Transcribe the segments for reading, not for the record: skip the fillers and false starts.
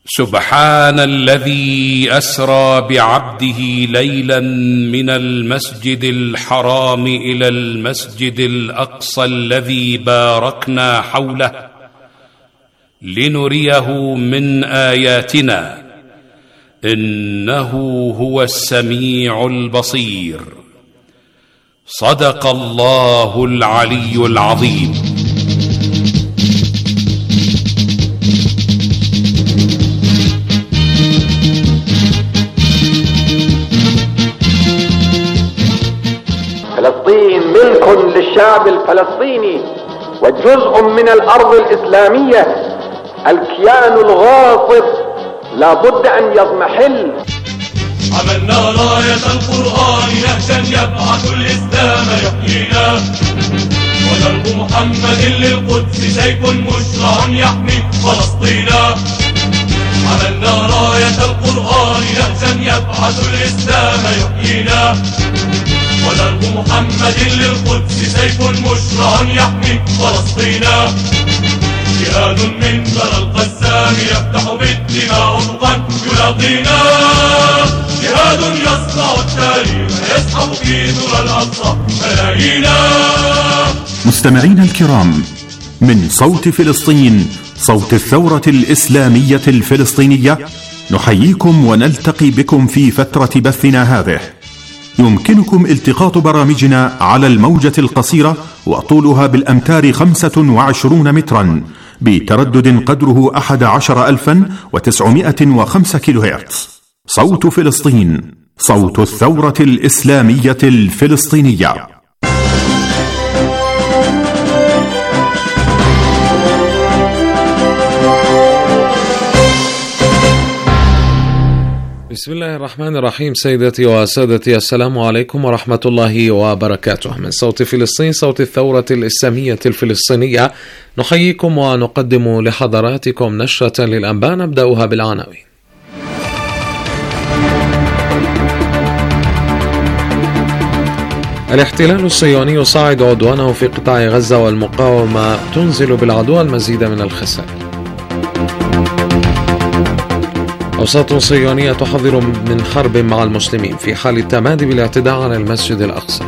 سبحان الذي أسرى بعبده ليلا من المسجد الحرام إلى المسجد الأقصى الذي باركنا حوله لنريه من آياتنا إنه هو السميع البصير. صدق الله العلي العظيم. فلسطين ملك للشعب الفلسطيني وجزء من الأرض الإسلامية. الكيان الغاصب لا بد أن يضمحل. عملنا راية القرآن نهجا يبعث الإسلام يحيينا، ودرب محمد للقدس سيف مشرع يحمي فلسطينا. عملنا راية القرآن نهجا يبعث الإسلام يحيينا، ودرب محمد للقدس سيف مشرع يحمي فلسطينا. جهاد من ثرى القسام يفتح بالدماء افقا يلاقينا، جهاد يصنع التاريخ يسحب في ثرى الاقصى ملايينا. مستمعينا الكرام، من صوت فلسطين، صوت الثورة الإسلامية الفلسطينية، نحييكم ونلتقي بكم في فترة بثنا هذه. يمكنكم التقاط برامجنا على الموجة القصيرة وطولها بالأمتار 25 مترا بتردد قدره 11905 كيلو هرتز. صوت فلسطين، صوت الثورة الإسلامية الفلسطينية. بسم الله الرحمن الرحيم. سيدتي وسادتي، السلام عليكم ورحمة الله وبركاته. من صوت فلسطين، صوت الثورة الإسلامية الفلسطينية، نحييكم ونقدم لحضراتكم نشرة للأنباء نبدأها بالعناوين. الاحتلال الصهيوني يصعد عدوانه في قطاع غزة، والمقاومة تنزل بالعدوى المزيد من الخسائر. أوساط صهيونية تحذر من حرب مع المسلمين في حال التمادي بالاعتداء على المسجد الأقصى.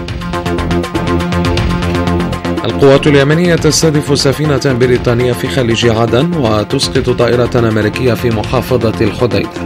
القوات اليمنية تستهدف سفينة بريطانية في خليج عدن وتسقط طائرة أمريكية في محافظة الحديدة.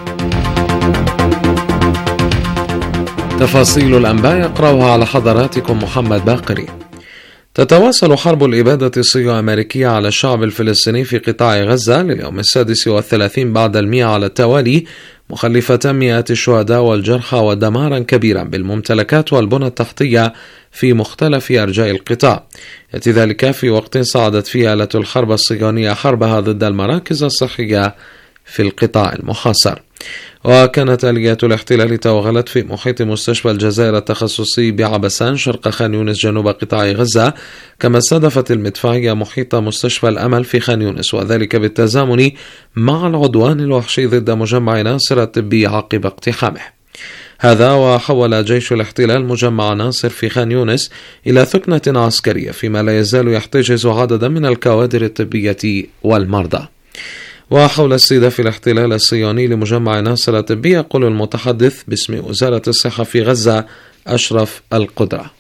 تفاصيل الأنباء يقرأها على حضراتكم محمد باقري. تتواصل حرب الإبادة الصهيونية على الشعب الفلسطيني في قطاع غزة لليوم 36 بعد 100 على التوالي، مخلفة مئات الشهداء والجرحى ودمارا كبيرا بالممتلكات والبنى التحتية في مختلف أرجاء القطاع. يأتي ذلك في وقت صعدت فيه آلة الحرب الصهيونية حربها ضد المراكز الصحية في القطاع المحاصر. وكانت آليات الاحتلال توغلت في محيط مستشفى الجزائر التخصصي بعبسان شرق خان يونس جنوب قطاع غزة، كما استهدفت المدفعية محيط مستشفى الأمل في خان يونس، وذلك بالتزامن مع العدوان الوحشي ضد مجمع ناصر الطبي عقب اقتحامه. هذا وحول جيش الاحتلال مجمع ناصر في خان يونس إلى ثكنة عسكرية، فيما لا يزال يحتجز عددا من الكوادر الطبية والمرضى. وحول استهداف الاحتلال الصهيوني لمجمع ناصر الطبي، يقول المتحدث باسم وزارة الصحة في غزة أشرف القدرة: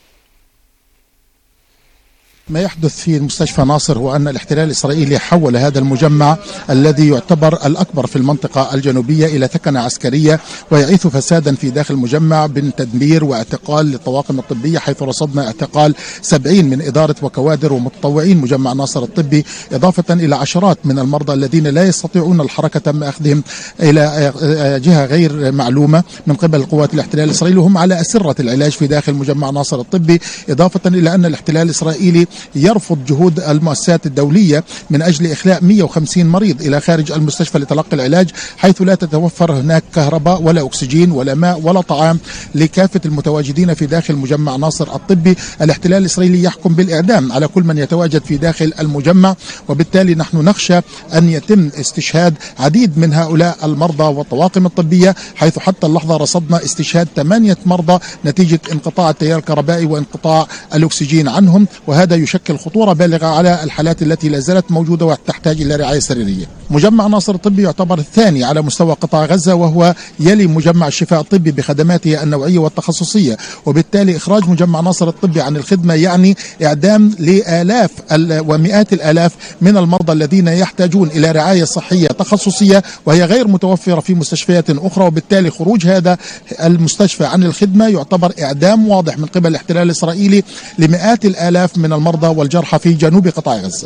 ما يحدث في مستشفى ناصر هو أن الاحتلال الإسرائيلي حول هذا المجمع الذي يعتبر الأكبر في المنطقة الجنوبية إلى ثكنة عسكرية، ويعيث فسادا في داخل المجمع بالتدمير واعتقال للطواقم الطبية، حيث رصدنا اعتقال 70 من إدارة وكوادر ومتطوعين مجمع ناصر الطبي، إضافة إلى عشرات من المرضى الذين لا يستطيعون الحركة تم أخذهم إلى جهة غير معلومة من قبل القوات الاحتلال الإسرائيلي، وهم على أسرة العلاج في داخل مجمع ناصر الطبي. إضافة إلى أن الاحتلال الإسرائيلي يرفض جهود المؤسسات الدولية من أجل إخلاء 150 مريض إلى خارج المستشفى لتلقي العلاج، حيث لا تتوفر هناك كهرباء ولا أكسجين ولا ماء ولا طعام لكافة المتواجدين في داخل مجمع ناصر الطبي. الاحتلال الإسرائيلي يحكم بالإعدام على كل من يتواجد في داخل المجمع، وبالتالي نحن نخشى أن يتم استشهاد عديد من هؤلاء المرضى والطواقم الطبية، حيث حتى اللحظة رصدنا استشهاد 8 مرضى نتيجة انقطاع التيار الكهربائي وانقطاع الأكسجين عنهم، وهذا يشكل خطورة بالغة على الحالات التي لا زالت موجودة وتحتاج إلى رعاية سريرية. مجمع ناصر الطبي يعتبر الثاني على مستوى قطاع غزة، وهو يلي مجمع الشفاء الطبي بخدماته النوعية والتخصصية، وبالتالي إخراج مجمع ناصر الطبي عن الخدمة يعني إعدام لآلاف ومئات الآلاف من المرضى الذين يحتاجون إلى رعاية صحية تخصصية وهي غير متوفرة في مستشفيات أخرى. وبالتالي خروج هذا المستشفى عن الخدمة يعتبر إعدام واضح من قبل الاحتلال الإسرائيلي لمئات الآلاف من المرضى والجرحى في جنوب قطاع غزة.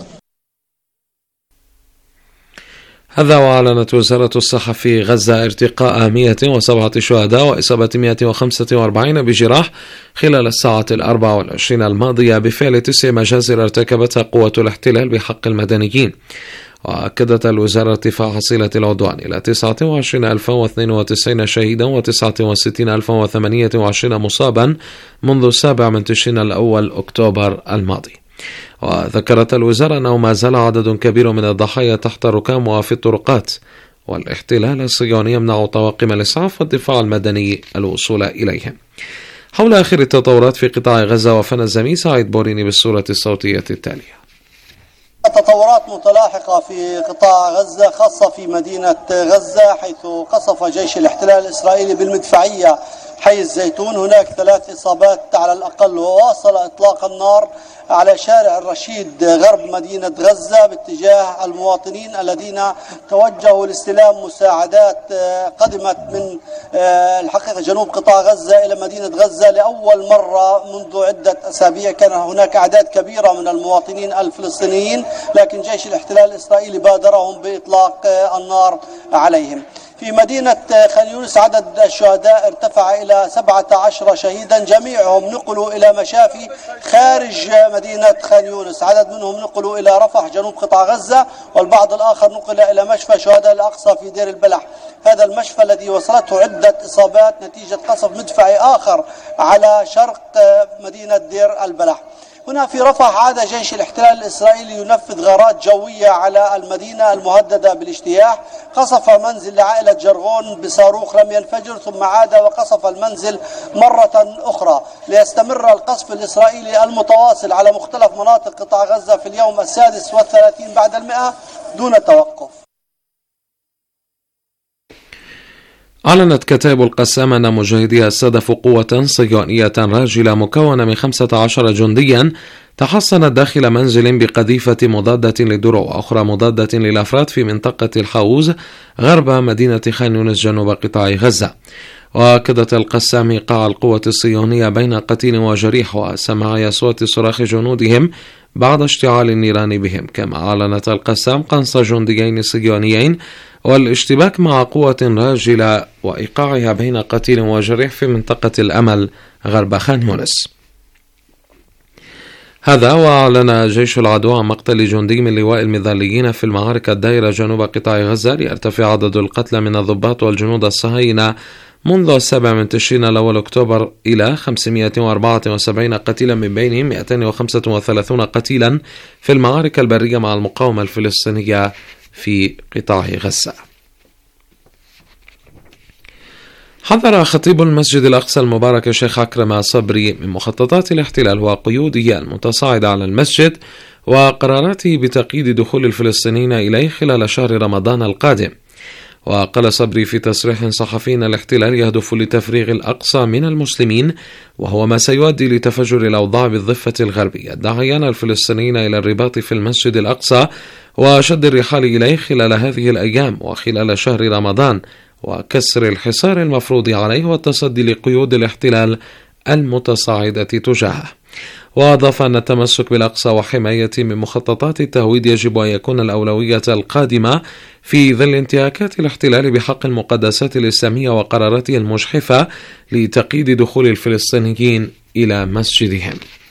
هذا وأعلنت وزارة الصحة في غزة ارتقاء 107 شهداء وإصابة 145 بجراح خلال الساعة 24 الماضية بفعل 9 مجازر ارتكبتها قوة الاحتلال بحق المدنيين. وأكدت الوزارة ارتفاع حصيلة العدوان إلى 29,092 شهيدا و69,028 مصابا منذ 7 من تشرين الأول أكتوبر الماضي. وذكرت الوزارة أنه ما زال عدد كبير من الضحايا تحت الركام وفي الطرقات، والاحتلال الصهيوني يمنع طواقم الإسعاف والدفاع المدني الوصول إليهم. حول آخر التطورات في قطاع غزة وفن الزميل سعيد بوريني بالصورة الصوتية التالية. تطورات متلاحقة في قطاع غزة خاصة في مدينة غزة، حيث قصف جيش الاحتلال الإسرائيلي بالمدفعية حي الزيتون. هناك 3 إصابات على الأقل، وواصل إطلاق النار على شارع الرشيد غرب مدينة غزة باتجاه المواطنين الذين توجهوا لاستلام مساعدات قدمت من الحقيقة جنوب قطاع غزة إلى مدينة غزة لأول مرة منذ عدة أسابيع. كان هناك أعداد كبيرة من المواطنين الفلسطينيين، لكن جيش الاحتلال الإسرائيلي بادرهم بإطلاق النار عليهم. في مدينة خان يونس عدد الشهداء ارتفع إلى 17 شهيدا، جميعهم نقلوا إلى مشافي خارج مدينة خان يونس. عدد منهم نقلوا إلى رفح جنوب قطاع غزة، والبعض الآخر نقل إلى مشفى شهداء الأقصى في دير البلح. هذا المشفى الذي وصلته عدة إصابات نتيجة قصف مدفعي آخر على شرق مدينة دير البلح. هنا في رفح عاد جيش الاحتلال الإسرائيلي ينفذ غارات جوية على المدينة المهددة بالاجتياح. قصف منزل لعائلة جرغون بصاروخ رمي الفجر، ثم عاد وقصف المنزل مرة أخرى، ليستمر القصف الإسرائيلي المتواصل على مختلف مناطق قطاع غزة في اليوم 36 بعد 100 دون توقف. أعلنت كتائب القسام أن مجاهديها استهدفوا قوة صهيونية راجلة مكونة من 15 جنديا تحصنت داخل منزل بقذيفة مضادة للدروع وأخرى مضادة للأفراد في منطقة الحوز غرب مدينة خان يونس جنوب قطاع غزة. وأكدت القسام إيقاع القوة الصهيونية بين قتيل وجريح وسماع أصوات صراخ جنودهم بعد اشتعال النيران بهم. كما أعلنت القسام قنص جنديين صهيونيين والاشتباك مع قوة راجلة وإيقاعها بين قتيل وجريح في منطقة الأمل غرب خان يونس. هذا وأعلن جيش العدو عن مقتل جندي من لواء المظليين في المعارك الدائرة جنوب قطاع غزة، ليرتفع عدد القتلى من الضباط والجنود الصهاينة منذ 7 من تشرين الأول أكتوبر إلى 574 قتيلا، من بينهم 235 قتيلا في المعارك البرية مع المقاومة الفلسطينية في قطاع غزة. حذر خطيب المسجد الأقصى المبارك الشيخ عكرمة صبري من مخططات الاحتلال وقيوده المتصاعدة على المسجد وقراراته بتقييد دخول الفلسطينيين إليه خلال شهر رمضان القادم. وقال صبري في تصريح صحفي أن الاحتلال يهدف لتفريغ الأقصى من المسلمين، وهو ما سيؤدي لتفجر الأوضاع بالضفة الغربية، داعيا الفلسطينيين إلى الرباط في المسجد الأقصى وشد الرحال إليه خلال هذه الأيام وخلال شهر رمضان، وكسر الحصار المفروض عليه والتصدي لقيود الاحتلال المتصاعدة تجاهه. وأضاف أن التمسك بالأقصى وحمايته من مخططات التهويد يجب أن يكون الأولوية القادمة في ظل انتهاكات الاحتلال بحق المقدسات الإسلامية وقراراته المجحفة لتقييد دخول الفلسطينيين إلى مسجدهم.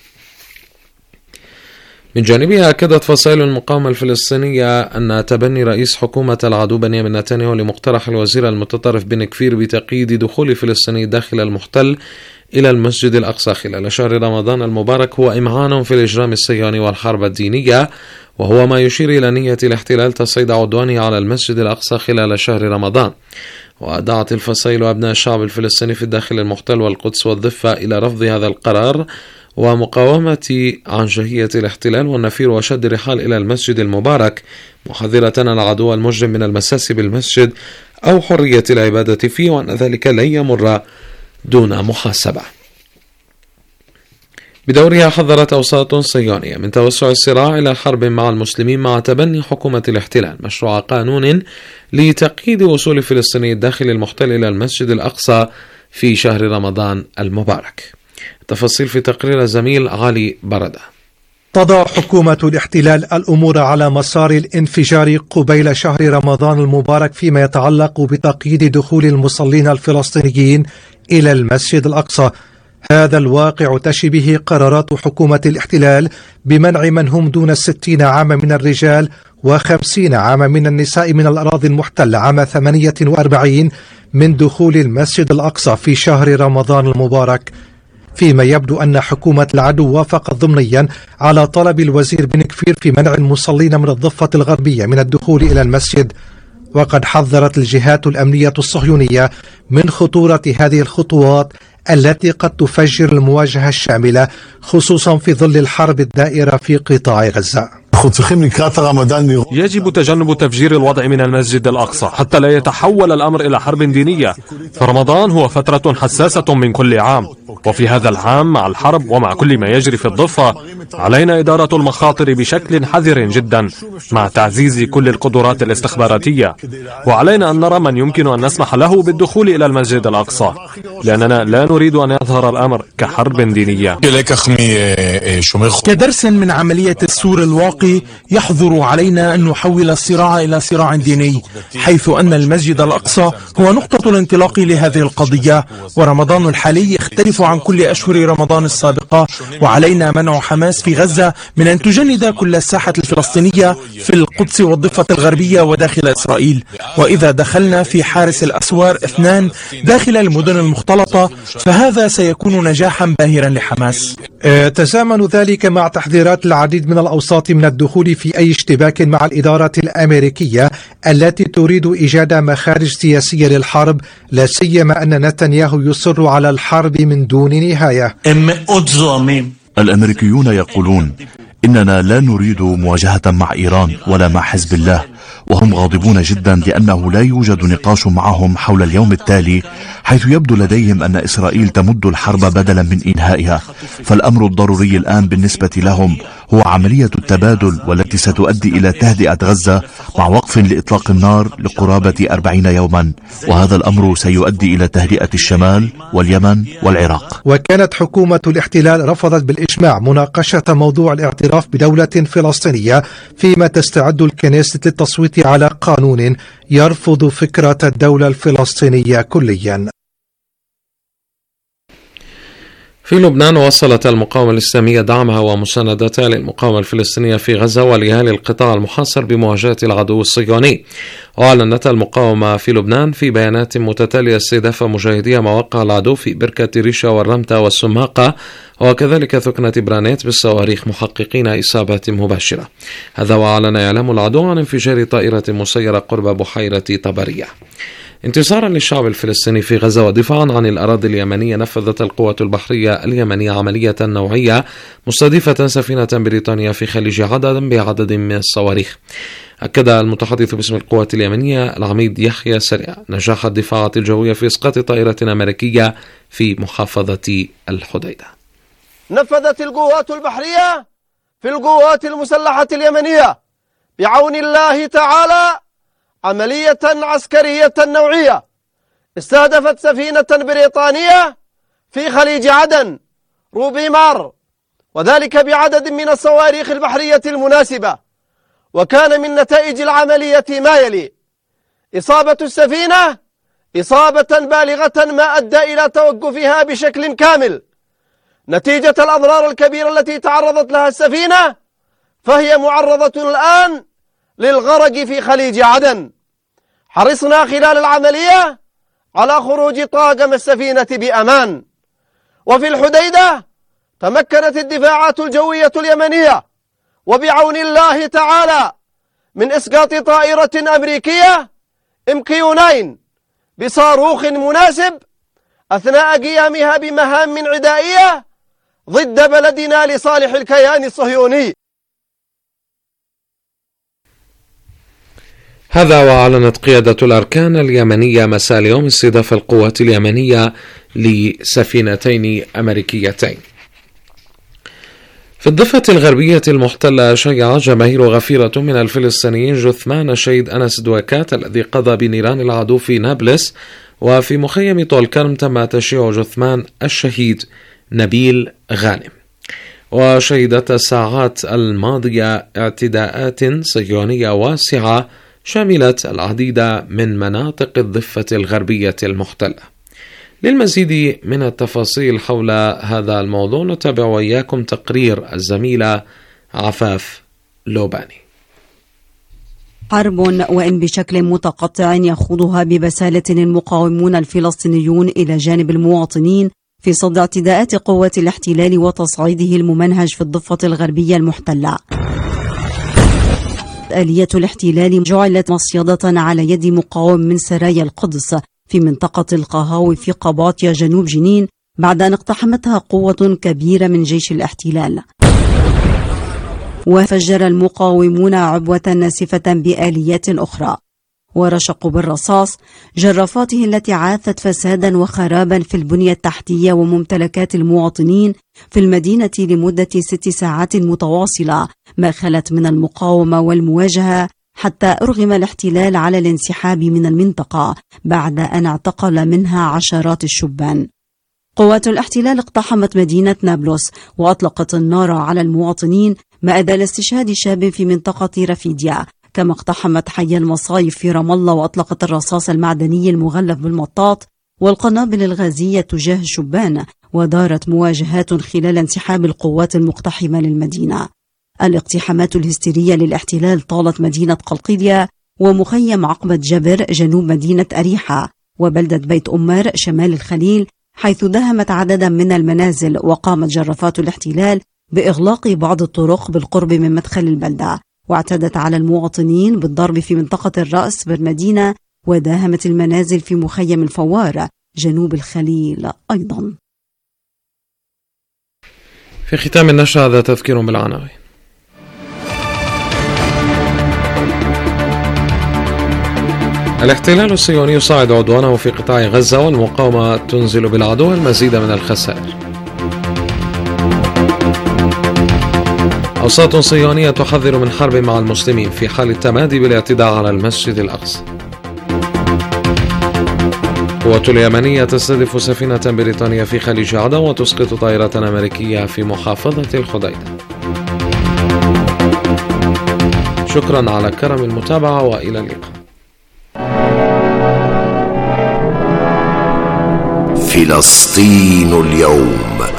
من جانبها أكدت فصائل المقاومة الفلسطينية أن تبني رئيس حكومة العدو بنيامين نتنياهو لمقترح الوزير المتطرف بن كفير بتقييد دخول الفلسطيني داخل المحتل إلى المسجد الأقصى خلال شهر رمضان المبارك هو إمعان في الإجرام الصهيوني والحرب الدينية، وهو ما يشير إلى نية الاحتلال تصعيد عدوانه على المسجد الأقصى خلال شهر رمضان. ودعت الفصائل وأبناء الشعب الفلسطيني في الداخل المحتل والقدس والضفة إلى رفض هذا القرار، ومقاومة عنجهية الاحتلال والنفير وشد الرحال إلى المسجد المبارك، محذرة العدو المجرم من المساس بالمسجد أو حرية العبادة فيه، وأن ذلك لن يمر دون محاسبة. بدورها حذرت أوساط صهيونية من توسع الصراع إلى حرب مع المسلمين مع تبني حكومة الاحتلال مشروع قانون لتقييد وصول فلسطيني الداخل المحتل إلى المسجد الأقصى في شهر رمضان المبارك. التفاصيل في تقرير الزميل علي بردة. تضع حكومة الاحتلال الأمور على مسار الانفجار قبيل شهر رمضان المبارك فيما يتعلق بتقييد دخول المصلين الفلسطينيين إلى المسجد الأقصى. هذا الواقع تشي به قرارات حكومة الاحتلال بمنع من هم دون 60 عاما من الرجال و50 عاما من النساء من الأراضي المحتلة عام 48 من دخول المسجد الأقصى في شهر رمضان المبارك، فيما يبدو أن حكومة العدو وافقت ضمنيا على طلب الوزير بن كفير في منع المصلين من الضفة الغربية من الدخول إلى المسجد. وقد حذرت الجهات الأمنية الصهيونية من خطورة هذه الخطوات التي قد تفجر المواجهة الشاملة، خصوصا في ظل الحرب الدائرة في قطاع غزة. يجب تجنب تفجير الوضع من المسجد الأقصى حتى لا يتحول الأمر إلى حرب دينية، فرمضان هو فترة حساسة من كل عام، وفي هذا العام مع الحرب ومع كل ما يجري في الضفة علينا إدارة المخاطر بشكل حذر جدا مع تعزيز كل القدرات الاستخباراتية، وعلينا أن نرى من يمكن أن نسمح له بالدخول إلى المسجد الأقصى، لأننا لا نريد أن يظهر الأمر كحرب دينية. كدرس من عملية السور الواقي يحظر علينا أن نحول الصراع إلى صراع ديني، حيث أن المسجد الأقصى هو نقطة الانطلاق لهذه القضية، ورمضان الحالي يختلف عن كل أشهر رمضان السابقة، وعلينا منع حماس في غزة من أن تجند كل الساحة الفلسطينية في القدس والضفة الغربية وداخل إسرائيل. وإذا دخلنا في حارس الأسوار 2 داخل المدن المختلطة فهذا سيكون نجاحا باهرا لحماس. تزامن ذلك مع تحذيرات العديد من الأوساط من الدخول في أي اشتباك مع الإدارة الأمريكية التي تريد إيجاد مخارج سياسية للحرب، لا سيما أن نتنياهو يصر على الحرب من دون نهاية. الأمريكيون يقولون إننا لا نريد مواجهة مع إيران ولا مع حزب الله، وهم غاضبون جدا لأنه لا يوجد نقاش معهم حول اليوم التالي، حيث يبدو لديهم أن إسرائيل تمد الحرب بدلا من إنهائها. فالأمر الضروري الآن بالنسبة لهم هو عملية التبادل، والتي ستؤدي إلى تهدئة غزة مع وقف لإطلاق النار لقرابة 40 يوما، وهذا الأمر سيؤدي إلى تهدئة الشمال واليمن والعراق. وكانت حكومة الاحتلال رفضت بالإجماع مناقشة موضوع الاعتراف بدولة فلسطينية، فيما تستعد الكنيسة للتصويت على قانون يرفض فكرة الدولة الفلسطينية كليا. في لبنان وصلت المقاومة الإسلامية دعمها ومساندتها للمقاومة الفلسطينية في غزة ولأهالي القطاع المحاصر بمواجهة العدو الصهيوني. وأعلنت المقاومة في لبنان في بيانات متتالية استهداف مجاهدي مواقع العدو في بركة ريشة والرمتة والسماقة وكذلك ثكنة برانيت بالصواريخ، محققين إصابات مباشرة. هذا وأعلن إعلام العدو عن انفجار طائرة مسيرة قرب بحيرة طبرية. انتصارا للشعب الفلسطيني في غزة ودفاعا عن الأراضي اليمنية، نفذت القوات البحرية اليمنية عملية نوعية مستهدفة سفينة بريطانيا في خليج عدن بعدد من الصواريخ. أكد المتحدث باسم القوات اليمنية العميد يحيى سريع نجاح الدفاعات الجوية في إسقاط طائرة أمريكية في محافظة الحديدة. نفذت القوات البحرية في القوات المسلحة اليمنية بعون الله تعالى عملية عسكرية نوعية استهدفت سفينة بريطانية في خليج عدن روبيمار، وذلك بعدد من الصواريخ البحرية المناسبة. وكان من نتائج العملية ما يلي: إصابة السفينة إصابة بالغة ما أدى إلى توقفها بشكل كامل نتيجة الأضرار الكبيرة التي تعرضت لها السفينة، فهي معرضة الآن للغرق في خليج عدن. حرصنا خلال العملية على خروج طاقم السفينة بأمان. وفي الحديدة تمكنت الدفاعات الجوية اليمنية وبعون الله تعالى من إسقاط طائرة أمريكية MQ-9 بصاروخ مناسب أثناء قيامها بمهام عدائية ضد بلدنا لصالح الكيان الصهيوني. هذا وأعلنت قيادة الأركان اليمنية مساء اليوم استهداف القوات اليمنية لسفينتين أمريكيتين. في الضفة الغربية المحتلة شيع جماهير غفيرة من الفلسطينيين جثمان الشهيد أنس دوكات الذي قضى بنيران العدو في نابلس، وفي مخيم طول كرم تم تشييع جثمان الشهيد نبيل غانم. وشهدت الساعات الماضية اعتداءات صهيونية واسعة شملت العديد من مناطق الضفة الغربية المحتلة. للمزيد من التفاصيل حول هذا الموضوع نتابع وإياكم تقرير الزميلة عفاف لوباني. حرب وإن بشكل متقطع يخوضها ببسالة المقاومون الفلسطينيون إلى جانب المواطنين في صد اعتداءات قوات الاحتلال وتصعيده الممنهج في الضفة الغربية المحتلة. آلية الاحتلال جعلت مصيدة على يد مقاوم من سرايا القدس في منطقة القهاوي في قباطيا جنوب جنين بعد أن اقتحمتها قوة كبيرة من جيش الاحتلال. وفجر المقاومون عبوة ناسفة بآليات أخرى، ورشقوا بالرصاص جرافاته التي عاثت فسادا وخرابا في البنية التحتية وممتلكات المواطنين في المدينة لمدة 6 ساعات متواصلة، ما خلت من المقاومة والمواجهة حتى أرغم الاحتلال على الانسحاب من المنطقة بعد أن اعتقل منها عشرات الشبان. قوات الاحتلال اقتحمت مدينة نابلس وأطلقت النار على المواطنين ما أدى لاستشهاد شاب في منطقة رفيديا، كما اقتحمت حي المصايف في رام الله وأطلقت الرصاص المعدني المغلف بالمطاط والقنابل الغازية تجاه الشبان، ودارت مواجهات خلال انسحاب القوات المقتحمة للمدينة. الاقتحامات الهستيرية للاحتلال طالت مدينة قلقيلية ومخيم عقبة جبر جنوب مدينة أريحة وبلدة بيت أمار شمال الخليل، حيث دهمت عددا من المنازل، وقامت جرافات الاحتلال بإغلاق بعض الطرق بالقرب من مدخل البلدة، واعتدت على المواطنين بالضرب في منطقة الرأس بالمدينة، وداهمت المنازل في مخيم الفوار جنوب الخليل أيضا. في ختام النشرة هذا تذكير بالعناوين. الاحتلال الصهيوني يصعد عدوانه في قطاع غزة والمقاومة تنزل بالعدو المزيد من الخسائر. أوساط صهيونية تحذر من حرب مع المسلمين في حال التمادي بالاعتداء على المسجد الأقصى. قوة اليمنية تستهدف سفينة بريطانية في خليج عدن وتسقط طائرة أمريكية في محافظة الحديدة. شكرا على كرم المتابعة وإلى اللقاء. فلسطين اليوم.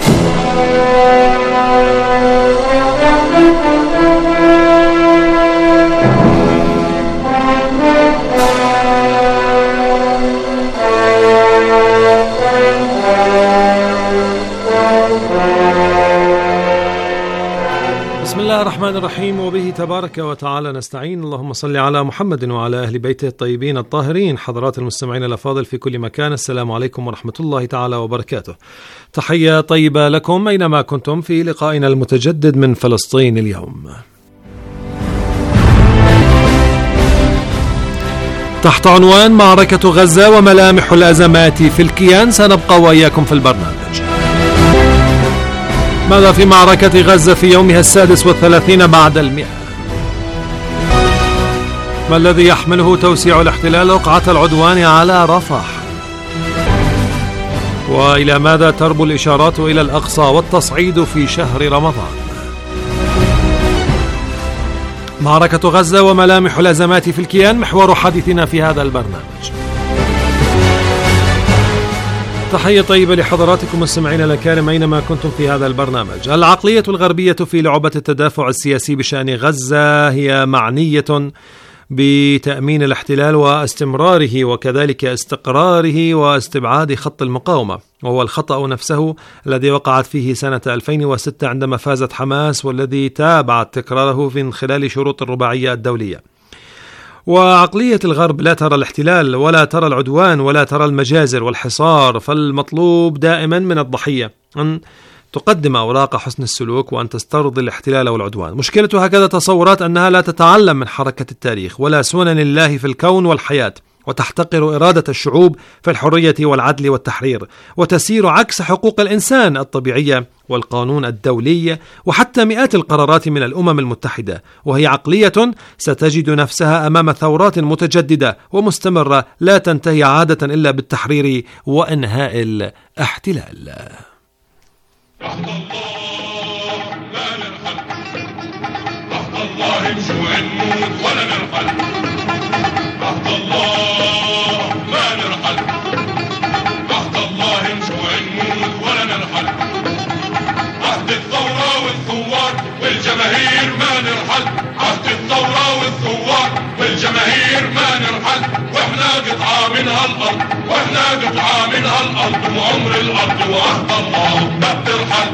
بسم الله الرحمن الرحيم، وبه تبارك وتعالى نستعين. اللهم صل على محمد وعلى أهل بيته الطيبين الطاهرين. حضرات المستمعين الأفاضل في كل مكان، السلام عليكم ورحمة الله تعالى وبركاته. تحية طيبة لكم أينما كنتم في لقائنا المتجدد من فلسطين اليوم. تحت عنوان معركة غزة وملامح الأزمات في الكيان سنبقى وإياكم في البرنامج. ماذا في معركة غزة في يومها 36 بعد 100؟ ما الذي يحمله توسيع الاحتلال وقعة العدوان على رفح؟ وإلى ماذا تربو الإشارات إلى الأقصى والتصعيد في شهر رمضان؟ معركة غزة وملامح الأزمات في الكيان محور حديثنا في هذا البرنامج. تحية طيبة لحضراتكم مستمعين الأكارم أينما كنتم في هذا البرنامج. العقلية الغربية في لعبة التدافع السياسي بشأن غزة هي معنية بتأمين الاحتلال واستمراره وكذلك استقراره واستبعاد خط المقاومة، وهو الخطأ نفسه الذي وقعت فيه سنة 2006 عندما فازت حماس، والذي تابعت تكراره من خلال شروط الرباعية الدولية. وعقلية الغرب لا ترى الاحتلال ولا ترى العدوان ولا ترى المجازر والحصار، فالمطلوب دائما من الضحية أن تقدم أوراق حسن السلوك وأن تسترضي الاحتلال والعدوان. مشكلة هكذا تصورات أنها لا تتعلم من حركة التاريخ ولا سنن الله في الكون والحياة، وتحتقر إرادة الشعوب في الحرية والعدل والتحرير، وتسير عكس حقوق الإنسان الطبيعية والقانون الدولي وحتى مئات القرارات من الأمم المتحدة. وهي عقلية ستجد نفسها أمام ثورات متجددة ومستمرة لا تنتهي عادة إلا بالتحرير وإنهاء الاحتلال. والجماهير ما نرحل، عهد الثورة والثوار والجماهير ما نرحل، واحنا قطعة من هالأرض، واحنا قطعة من هالأرض، وعمر الأرض وعهد الله ما بترحل.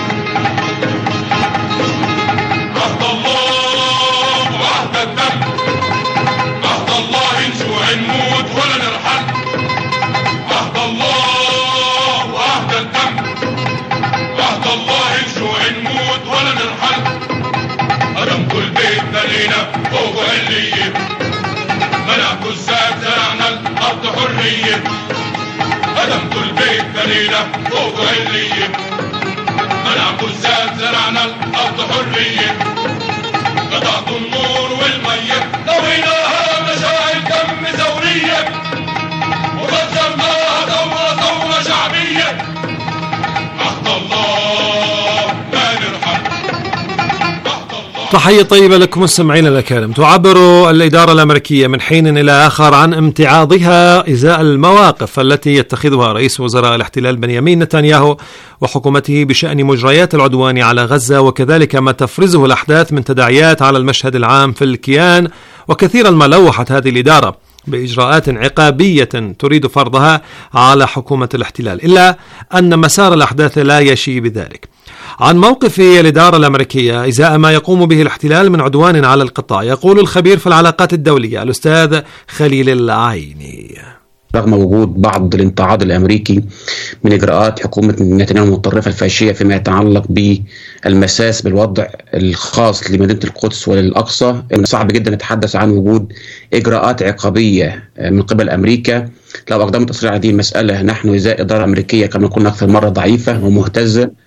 عهد الله وعهد الدم، عهد الله نجوع نموت ولا نرحل. عهد الله وعهد الدم، عهد الله نجوع نموت ولا نرحل. هدم كل بيت بنينا فوق علية، منع كل ساعة زرعنا الأرض حرية. هدم كل بيت بنينا فوق علية، منع كل ساعة زرعنا الأرض حرية. قطعت النور والمية طويناها مشاعر دم ثورية، وبذرناها ثورة شعبية. عهد الله ما نرحل. تحية طيبة لكم مستمعينا الأكارم. تعبر الإدارة الأمريكية من حين إلى آخر عن امتعاضها إزاء المواقف التي يتخذها رئيس وزراء الاحتلال بنيامين نتنياهو وحكومته بشأن مجريات العدوان على غزة، وكذلك ما تفرزه الأحداث من تداعيات على المشهد العام في الكيان. وكثيرا ما لوحت هذه الإدارة بإجراءات عقابية تريد فرضها على حكومة الاحتلال، إلا أن مسار الأحداث لا يشي بذلك. عن موقف الإدارة الأمريكية إزاء ما يقوم به الاحتلال من عدوان على القطاع، يقول الخبير في العلاقات الدولية الأستاذ خليل العيني: رغم وجود بعض الامتعاض الأمريكي من إجراءات حكومة نتنياهو المتطرفة الفاشية فيما يتعلق بالمساس بالوضع الخاص لمدينة القدس وللأقصى، صعب جدا نتحدث عن وجود إجراءات عقابية من قبل أمريكا. لو أقدمت تصريح هذه المسألة نحن إزاء إدارة أمريكية كما كنا أكثر مرة ضعيفة ومهتزة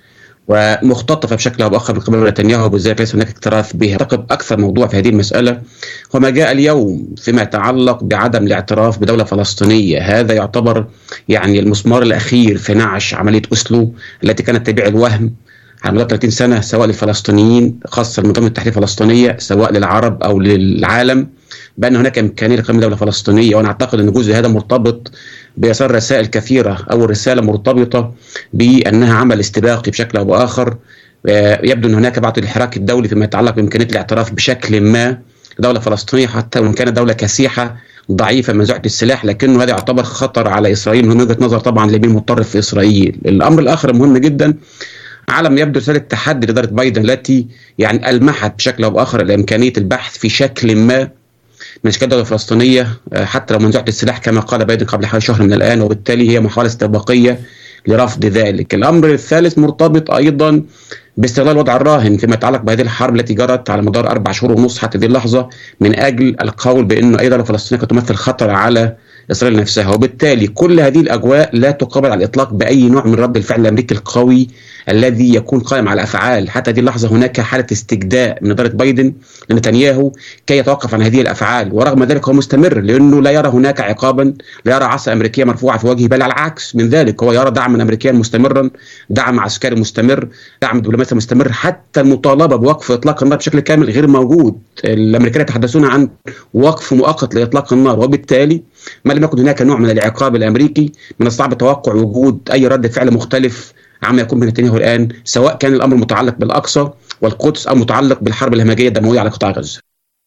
ومختطفة بشكل أو بآخر من قبل نتنياهو، وبذلك ليس هناك اكتراث بها. أعتقد أكثر موضوع في هذه المسألة هو ما جاء اليوم فيما يتعلق بعدم الاعتراف بدولة فلسطينية. هذا يعتبر يعني المسمار الأخير في نعش عملية أسلو التي كانت تبيع الوهم على مدار 30 سنة سواء للفلسطينيين خاصة المنظمة التحرير الفلسطينية سواء للعرب أو للعالم بأن هناك إمكانية لقيام دولة فلسطينية. وأنا أعتقد أن جزء هذا مرتبط بيصل رسائل كثيرة. أول رسالة مرتبطة بأنها عمل استباقي بشكل أو بآخر. يبدو أن هناك بعض الحراك الدولي فيما يتعلق بإمكانية الاعتراف بشكل ما دولة فلسطينية حتى وإن كانت دولة كسيحة ضعيفة منزوعة السلاح، لكنه هذا يعتبر خطر على إسرائيل من وجهة نظر طبعا اليمين المتطرف في إسرائيل. الأمر الآخر مهم جدا على ما يبدو رسالة تحدي لإدارة بايدن التي يعني ألمحت بشكل أو بآخر إلى إمكانية البحث في شكل ما من أشكال الدولة الفلسطينية حتى لو منزوعة السلاح كما قال بايدن قبل حوالي شهر من الآن، وبالتالي هي محاولة استباقية لرفض ذلك. الأمر الثالث مرتبط أيضا باستغلال الوضع الراهن فيما يتعلق بهذه الحرب التي جرت على مدار 4 شهور ونص حتى هذه اللحظة من أجل القول بأنه أي دولة فلسطينية قد تمثل خطر على إسرائيل نفسها. وبالتالي كل هذه الأجواء لا تقابل على الإطلاق بأي نوع من رد الفعل الأمريكي القوي الذي يكون قائم على أفعال. حتى هذه اللحظة هناك حالة استجداء من إدارة بايدن لنتنياهو كي يتوقف عن هذه الأفعال، ورغم ذلك هو مستمر لأنه لا يرى هناك عقابا، لا يرى عصا أمريكية مرفوعة في وجهه، بل على العكس من ذلك هو يرى دعما أمريكيا مستمرا، دعم عسكري مستمر، دعم دبلوماسي مستمر. حتى المطالبة بوقف إطلاق النار بشكل كامل غير موجود. الأمريكان يتحدثون عن وقف مؤقت لإطلاق النار، وبالتالي ما لم يكن هناك نوع من العقاب الأمريكي من الصعب توقع وجود أي رد فعل مختلف عما يكون من نتنياهو الآن، سواء كان الأمر متعلق بالأقصى والقدس أو متعلق بالحرب الهمجية الدموية على قطاع غزة.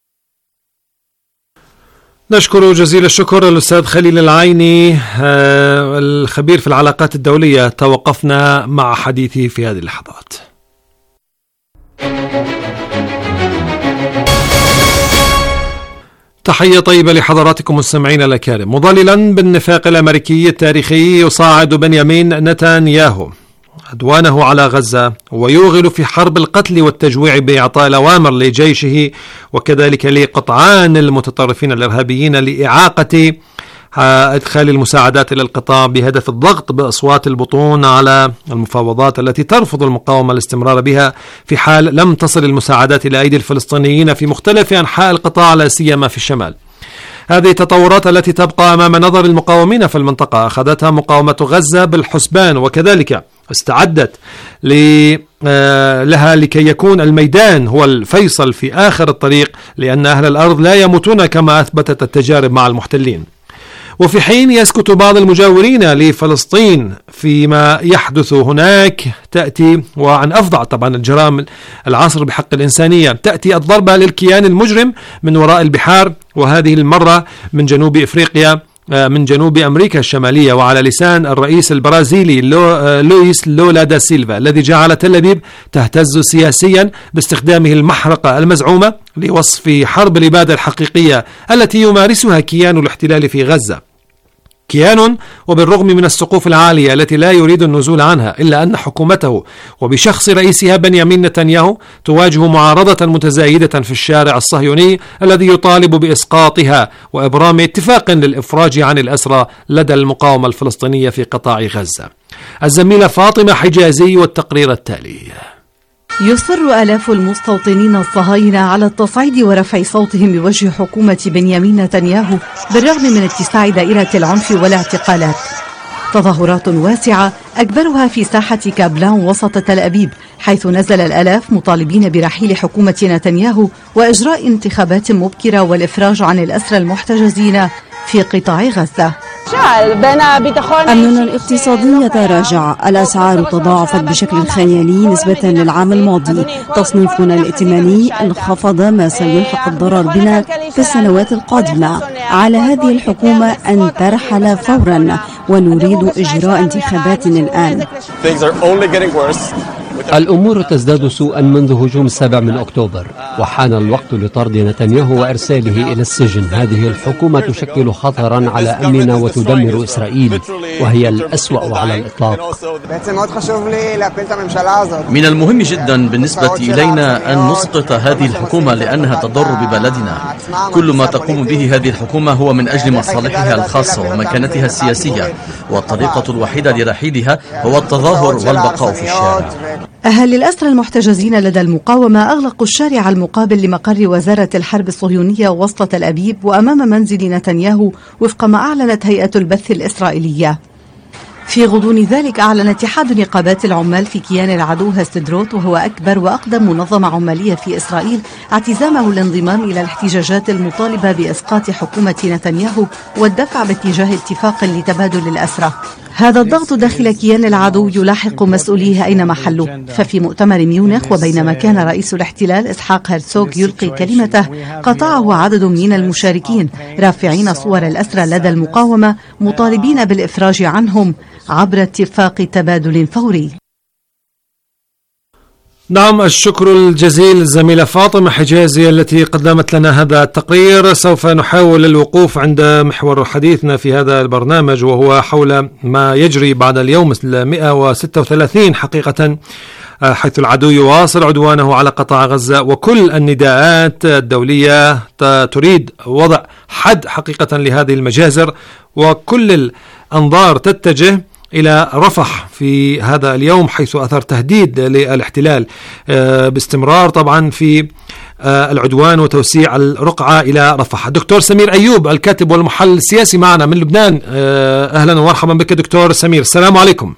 نشكر جزيل الشكر الأستاذ خليل العيني الخبير في العلاقات الدولية. توقفنا مع حديثه في هذه اللحظات. تحية طيبة لحضراتكم مستمعين الأكارم. مضللا بالنفاق الأمريكي التاريخي يصاعد بنيامين نتنياهو عدوانه على غزة ويوغل في حرب القتل والتجويع بإعطاء الأوامر لجيشه وكذلك لقطعان المتطرفين الإرهابيين لإعاقة إدخال المساعدات إلى القطاع بهدف الضغط بأصوات البطون على المفاوضات التي ترفض المقاومة الاستمرار بها في حال لم تصل المساعدات إلى أيدي الفلسطينيين في مختلف أنحاء القطاع لا سيما في الشمال. هذه التطورات التي تبقى أمام نظر المقاومين في المنطقة أخذتها مقاومة غزة بالحسبان وكذلك استعدت لها لكي يكون الميدان هو الفيصل في آخر الطريق، لأن أهل الأرض لا يموتون كما أثبتت التجارب مع المحتلين. وفي حين يسكت بعض المجاورين لفلسطين فيما يحدث هناك، تأتي وعن أفظع طبعا الجرائم العصر بحق الإنسانية، تأتي الضربة للكيان المجرم من وراء البحار، وهذه المرة من جنوب إفريقيا، من جنوب أمريكا الشمالية، وعلى لسان الرئيس البرازيلي لويس لولا دا سيلفا الذي جعل تل أبيب تهتز سياسيا باستخدامه المحرقة المزعومة لوصف حرب الإبادة الحقيقية التي يمارسها كيان الاحتلال في غزة. كيان وبالرغم من السقوف العالية التي لا يريد النزول عنها، إلا أن حكومته وبشخص رئيسها بنيامين نتنياهو تواجه معارضة متزايدة في الشارع الصهيوني الذي يطالب بإسقاطها وإبرام اتفاق للإفراج عن الأسرى لدى المقاومة الفلسطينية في قطاع غزة. الزميلة فاطمة حجازي والتقرير التالي. يصر آلاف المستوطنين الصهاينة على التصعيد ورفع صوتهم بوجه حكومة بنيامين نتنياهو بالرغم من اتساع دائرة العنف والاعتقالات. تظاهرات واسعة أكبرها في ساحة كابلان وسط تل أبيب، حيث نزل الآلاف مطالبين برحيل حكومة نتنياهو وإجراء انتخابات مبكرة والإفراج عن الأسرى المحتجزين في قطاع غزة. أمننا الاقتصادي يتراجع، الأسعار تضاعفت بشكل خيالي نسبة للعام الماضي، تصنيفنا الائتماني انخفض ما سيلحق الضرر بنا في السنوات القادمة. على هذه الحكومة أن ترحل فورا ونريد إجراء انتخابات الآن. الأمور تزداد سوءا منذ هجوم 7 أكتوبر، وحان الوقت لطرد نتنياهو وإرساله إلى السجن. هذه الحكومة تشكل خطرا على أمننا وتدمر إسرائيل، وهي الأسوأ على الإطلاق. من المهم جدا بالنسبة إلينا أن نسقط هذه الحكومة لأنها تضر ببلدنا. كل ما تقوم به هذه الحكومة هو من أجل مصالحها الخاصة ومكانتها السياسية، والطريقة الوحيدة لرحيلها هو التظاهر والبقاء في الشارع. أهل الأسرى المحتجزين لدى المقاومة أغلقوا الشارع المقابل لمقر وزارة الحرب الصهيونية وسط تل أبيب وأمام منزل نتنياهو وفق ما أعلنت هيئة البث الإسرائيلية. في غضون ذلك أعلن اتحاد نقابات العمال في كيان العدو هستدروت، وهو أكبر وأقدم منظمة عمالية في إسرائيل، اعتزامه الانضمام إلى الاحتجاجات المطالبة بإسقاط حكومة نتنياهو والدفع باتجاه اتفاق لتبادل الأسرى. هذا الضغط داخل كيان العدو يلاحق مسؤوليه أينما حلوا. ففي مؤتمر ميونخ وبينما كان رئيس الاحتلال إسحاق هرتسوغ يلقي كلمته، قطعه عدد من المشاركين رافعين صور الأسرى لدى المقاومة مطالبين بالإفراج عنهم عبر اتفاق تبادل فوري. نعم، الشكر الجزيل الزميلة فاطمة حجازي التي قدمت لنا هذا التقرير. سوف نحاول الوقوف عند محور حديثنا في هذا البرنامج، وهو حول ما يجري بعد اليوم 136 حقيقة، حيث العدو يواصل عدوانه على قطاع غزة، وكل النداءات الدولية تريد وضع حد حقيقة لهذه المجازر، وكل الأنظار تتجه إلى رفح في هذا اليوم، حيث أثر تهديد للاحتلال باستمرار طبعا في العدوان وتوسيع الرقعة إلى رفح. الدكتور سمير أيوب الكاتب والمحلل السياسي معنا من لبنان، أهلا ومرحبا بك دكتور سمير. السلام عليكم.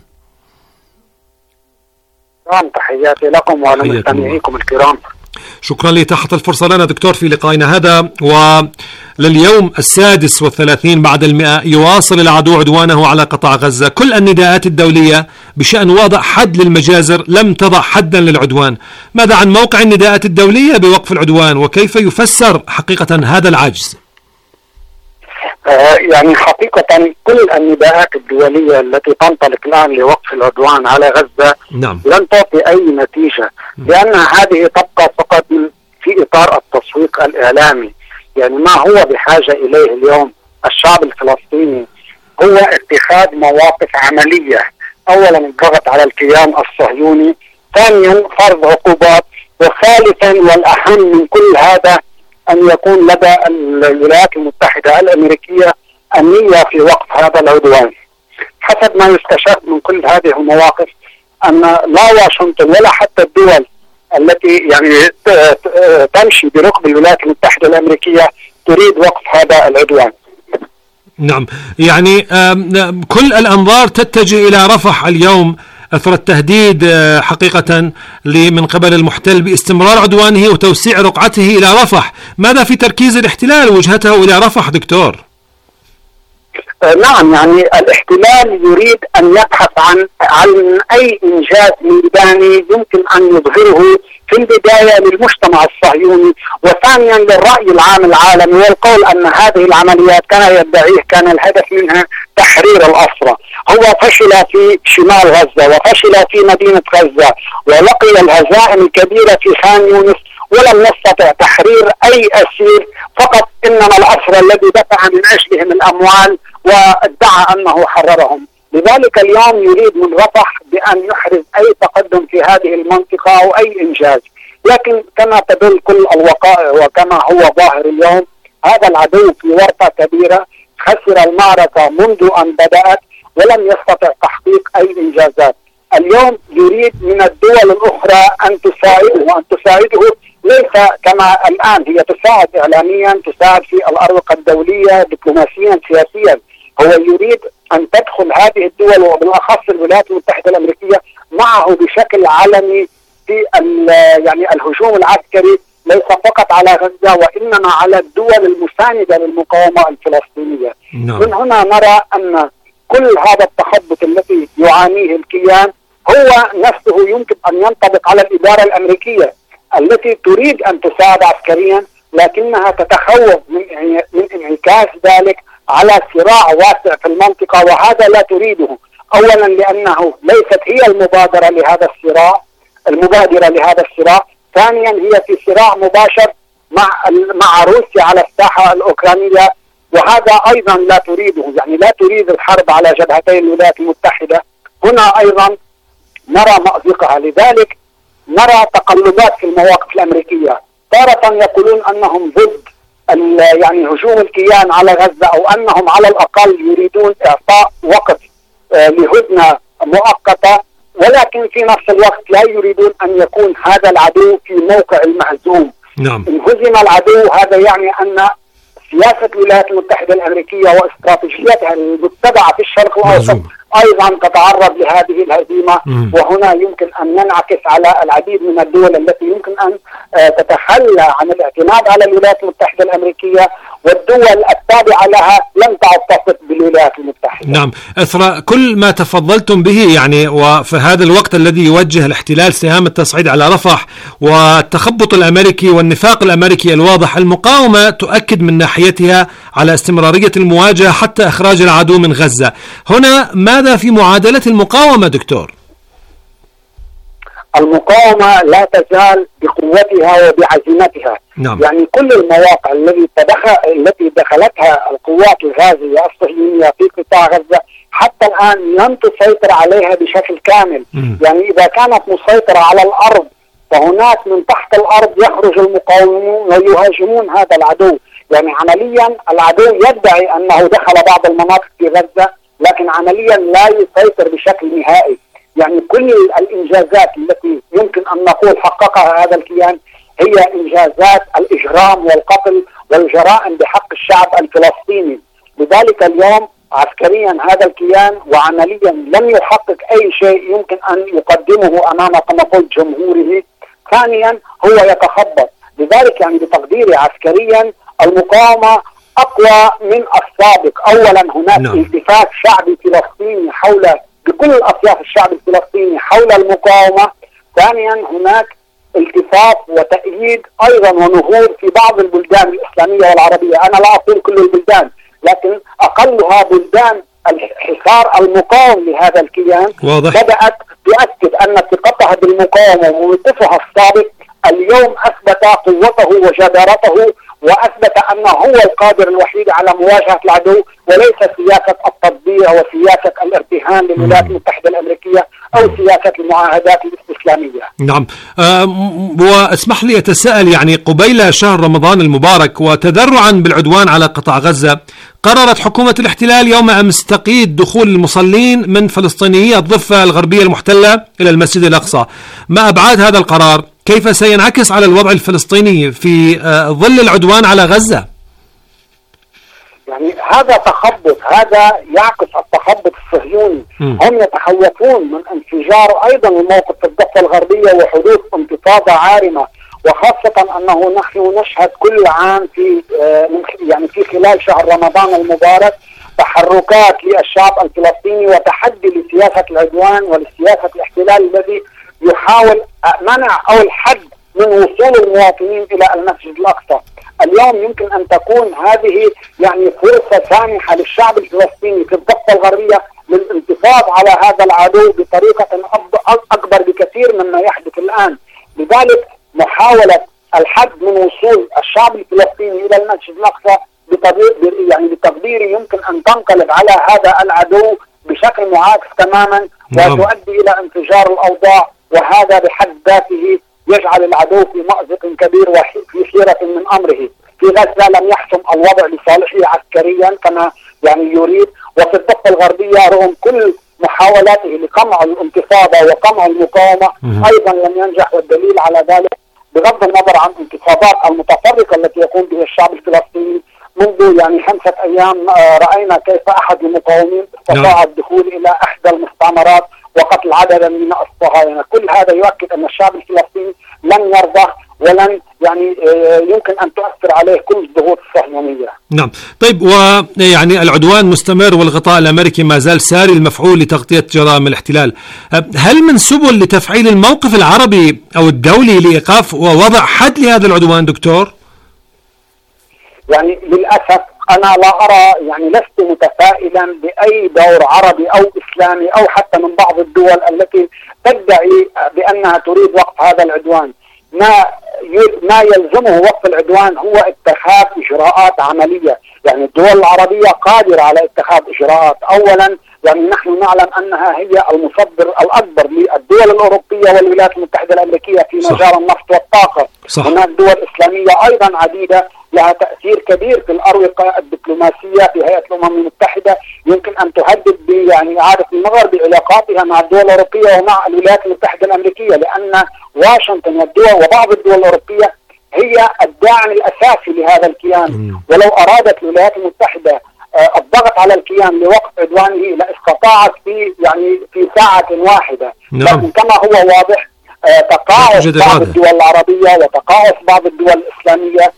تحياتي لكم ولمستمعيكم الكرام. شكرا لإتاحة الفرصة لنا دكتور في لقائنا هذا. ولليوم 36 بعد 100 يواصل العدو عدوانه على قطاع غزة. كل النداءات الدولية بشأن وضع حد للمجازر لم تضع حدا للعدوان. ماذا عن موقع النداءات الدولية بوقف العدوان، وكيف يفسر حقيقة هذا العجز؟ يعني حقيقة كل النداءات الدولية التي تنطلق الآن لوقف العدوان على غزة لن تعطي أي نتيجة، لأن هذه تبقى فقط في إطار التسويق الإعلامي. يعني ما هو بحاجة إليه اليوم الشعب الفلسطيني هو اتخاذ مواقف عملية أولا الضغط على الكيان الصهيوني، ثانيا فرض عقوبات، وثالثا والأهم من كل هذا أن يكون لدى الولايات المتحدة الأمريكية النية في وقف هذا العدوان. حسب ما يستشف من كل هذه المواقف أن لا واشنطن ولا حتى الدول التي يعني تمشي بركب الولايات المتحدة الأمريكية تريد وقف هذا العدوان. نعم، يعني كل الأنظار تتجه إلى رفح اليوم أثر التهديد حقيقة من قبل المحتل باستمرار عدوانه وتوسيع رقعته إلى رفح. ماذا في تركيز الاحتلال وجهته إلى رفح دكتور؟ نعم، يعني الاحتلال يريد أن يبحث عن أي إنجاز ميداني يمكن أن يظهره في البداية للمجتمع الصهيوني، وثانيا للرأي العام العالمي، والقول أن هذه العمليات كان يدعيه كان الهدف منها تحرير الأسرى. هو فشل في شمال غزة وفشل في مدينة غزة ولقي الهزائم الكبيرة في خان يونس، ولم يستطع تحرير أي أسير، فقط إنما الأسرى الذي دفع من أجلهم الأموال وادعى أنه حررهم. لذلك اليوم يريد من رفح بأن يحرز أي تقدم في هذه المنطقة أو أي إنجاز، لكن كما تدل كل الوقائع وكما هو ظاهر اليوم هذا العدو في ورطة كبيرة، خسر المعركة منذ أن بدأت ولم يستطع تحقيق أي إنجازات. اليوم يريد من الدول الأخرى أن تساعده، وأن تساعده ليس كما الآن هي تساعد إعلاميا، تساعد في الأروقة الدولية دبلوماسيا سياسيا. هو يريد أن تدخل هذه الدول وبالأخص الولايات المتحدة الأمريكية معه بشكل علني في يعني الهجوم العسكري، ليس فقط على غزة وإنما على الدول المساندة للمقاومة الفلسطينية. من هنا نرى أن كل هذا التخبط الذي يعانيه الكيان هو نفسه يمكن أن ينطبق على الإدارة الأمريكية التي تريد أن تساعد عسكريا، لكنها تتخوف من انعكاس ذلك على صراع واسع في المنطقة، وهذا لا تريده. أولا لأنه ليست هي المبادرة لهذا الصراع، ثانيا هي في صراع مباشر مع روسيا على الساحة الأوكرانية، وهذا أيضا لا تريده، يعني لا تريد الحرب على جبهتي الولايات المتحدة. هنا أيضا نرى مأزقها، لذلك نرى تقلبات في المواقف الأمريكية. تارة يقولون أنهم ضد يعني هجوم الكيان على غزة، أو أنهم على الأقل يريدون إعطاء وقت لهدنة مؤقتة، ولكن في نفس الوقت لا يريدون أن يكون هذا العدو في موقع المهزوم. نعم. إن هزم العدو هذا يعني أن سياسة الولايات المتحدة الأمريكية واستراتيجيتها المتبعة في الشرق الأوسط أيضا تتعرض لهذه الهزيمة. وهنا يمكن أن ننعكس على العديد من الدول التي يمكن أن تتخلى عن الاعتماد على الولايات المتحدة الأمريكية، والدول التابعة لها لم تعد تثق بالولايات المتحدة. نعم، أثر كل ما تفضلتم به يعني، وفي هذا الوقت الذي يوجه الاحتلال سهام التصعيد على رفح والتخبط الأمريكي والنفاق الأمريكي الواضح، المقاومة تؤكد من ناحيتها على استمرارية المواجهة حتى إخراج العدو من غزة. هنا ماذا في معادلة المقاومة دكتور؟ المقاومة لا تزال بقوتها وبعزيمتها. نعم. يعني كل المواقع التي دخلتها القوات الغازية الصهيونية في قطاع غزة حتى الآن لم تسيطر عليها بشكل كامل. يعني إذا كانت مسيطرة على الأرض، فهناك من تحت الأرض يخرج المقاومون ويهاجمون هذا العدو. يعني عمليا العدو يدعي أنه دخل بعض المناطق في غزة، لكن عمليا لا يسيطر بشكل نهائي. يعني كل الإنجازات التي يمكن أن نقول حققها هذا الكيان هي إنجازات الإجرام والقتل والجرائم بحق الشعب الفلسطيني. لذلك اليوم عسكريا هذا الكيان وعمليا لم يحقق أي شيء يمكن أن يقدمه أمام كما قلت جمهوره. ثانيا هو يتخبط. لذلك يعني بتقديري عسكريا المقاومة أقوى من السابق. أولا هناك التفاف شعبي فلسطيني حول بكل أطياف الشعب الفلسطيني حول المقاومة. ثانيا هناك التفاف وتأييد أيضا ونهوض في بعض البلدان الإسلامية والعربية. أنا لا أقول كل البلدان، لكن أقلها بلدان الحصار المقاوم لهذا الكيان بدأت تؤكد أن ثقتها بالمقاومة وموقفها السابق اليوم أثبت قوته وجدارته وأثبت أنه هو القادر الوحيد على مواجهة العدو، وليس سياسة التطبيع وسياسة الارتهان للولايات المتحدة الأمريكية أو سياسة المعاهدات الإسلامية. نعم. واسمح لي أتساءل، يعني قبيل شهر رمضان المبارك وتذرعا بالعدوان على قطاع غزة، قررت حكومة الاحتلال يوم أمس تقييد دخول المصلين من فلسطينيي الضفة الغربية المحتلة إلى المسجد الأقصى. ما أبعاد هذا القرار؟ كيف سينعكس على الوضع الفلسطيني في ظل العدوان على غزة؟ يعني هذا تخبط، هذا يعكس التخبط الصهيوني. هم يتخوفون من انفجار أيضا الموقف في الضفة الغربية وحدوث انتفاضة عارمة، وخاصة أنه نحن نشهد كل عام في خلال شهر رمضان المبارك تحركات للشعب الفلسطيني وتحدي لسياسة العدوان ولسياسة الاحتلال الذي يحاول منع أو الحد من وصول المواطنين إلى المسجد الأقصى. اليوم يمكن أن تكون هذه يعني فرصة سانحة للشعب الفلسطيني في الضفة الغربية للانتفاض على هذا العدو بطريقة أكبر بكثير مما يحدث الآن. لذلك محاولة الحد من وصول الشعب الفلسطيني إلى المسجد الأقصى بتقديري يمكن أن تنقلب على هذا العدو بشكل معاكس تماما وتؤدي إلى انفجار الأوضاع، وهذا بحد ذاته يجعل العدو في مأزق كبير وفي حيرة من أمره. في غزة لم يحسم الوضع لصالحه عسكريا كما يريد، وفي الضفة الغربية رغم كل محاولاته لقمع الانتفاضة وقمع المقاومة أيضا لم ينجح، والدليل على ذلك بغض النظر عن الانتفاضات المتفرقة التي يقوم بها الشعب الفلسطيني منذ 5 أيام. رأينا كيف أحد المقاومين استطاع الدخول إلى إحدى المستعمرات وقتل عددا من الصهاينة. كل هذا يؤكد أن الشعب الفلسطيني لن يرضى ولن يمكن أن تؤثر عليه كل الضغوط الصهيونية. نعم. طيب، ويعني العدوان مستمر والغطاء الأمريكي ما زال ساري المفعول لتغطية جرائم الاحتلال. هل من سبل لتفعيل الموقف العربي أو الدولي لإيقاف ووضع حد لهذا العدوان دكتور؟ للأسف أنا لا أرى لست متفائلا بأي دور عربي أو إسلامي أو حتى من بعض الدول التي تدعي بأنها تريد وقف هذا العدوان. ما يلزمه وقف العدوان هو اتخاذ إجراءات عملية. الدول العربية قادرة على اتخاذ إجراءات. أولا نحن نعلم أنها هي المصدر الأكبر للدول الأوروبية والولايات المتحدة الأمريكية في مجال النفط والطاقة. هناك دول إسلامية أيضا عديدة لها تأثير كبير في الأروقة الدبلوماسية في هيئة الأمم المتحدة، يمكن أن تهدد إعادة النظر بعلاقاتها مع الدول الأوروبية ومع الولايات المتحدة الأمريكية، لأن واشنطن والدول وبعض الدول الأوروبية هي الداعم الأساسي لهذا الكيان. ولو أرادت الولايات المتحدة الضغط على الكيان لوقف عدوانه لاستطاعت في ساعة واحدة. لكن كما هو واضح تقاعس بعض الدول العربية وتقاعس بعض الدول الإسلامية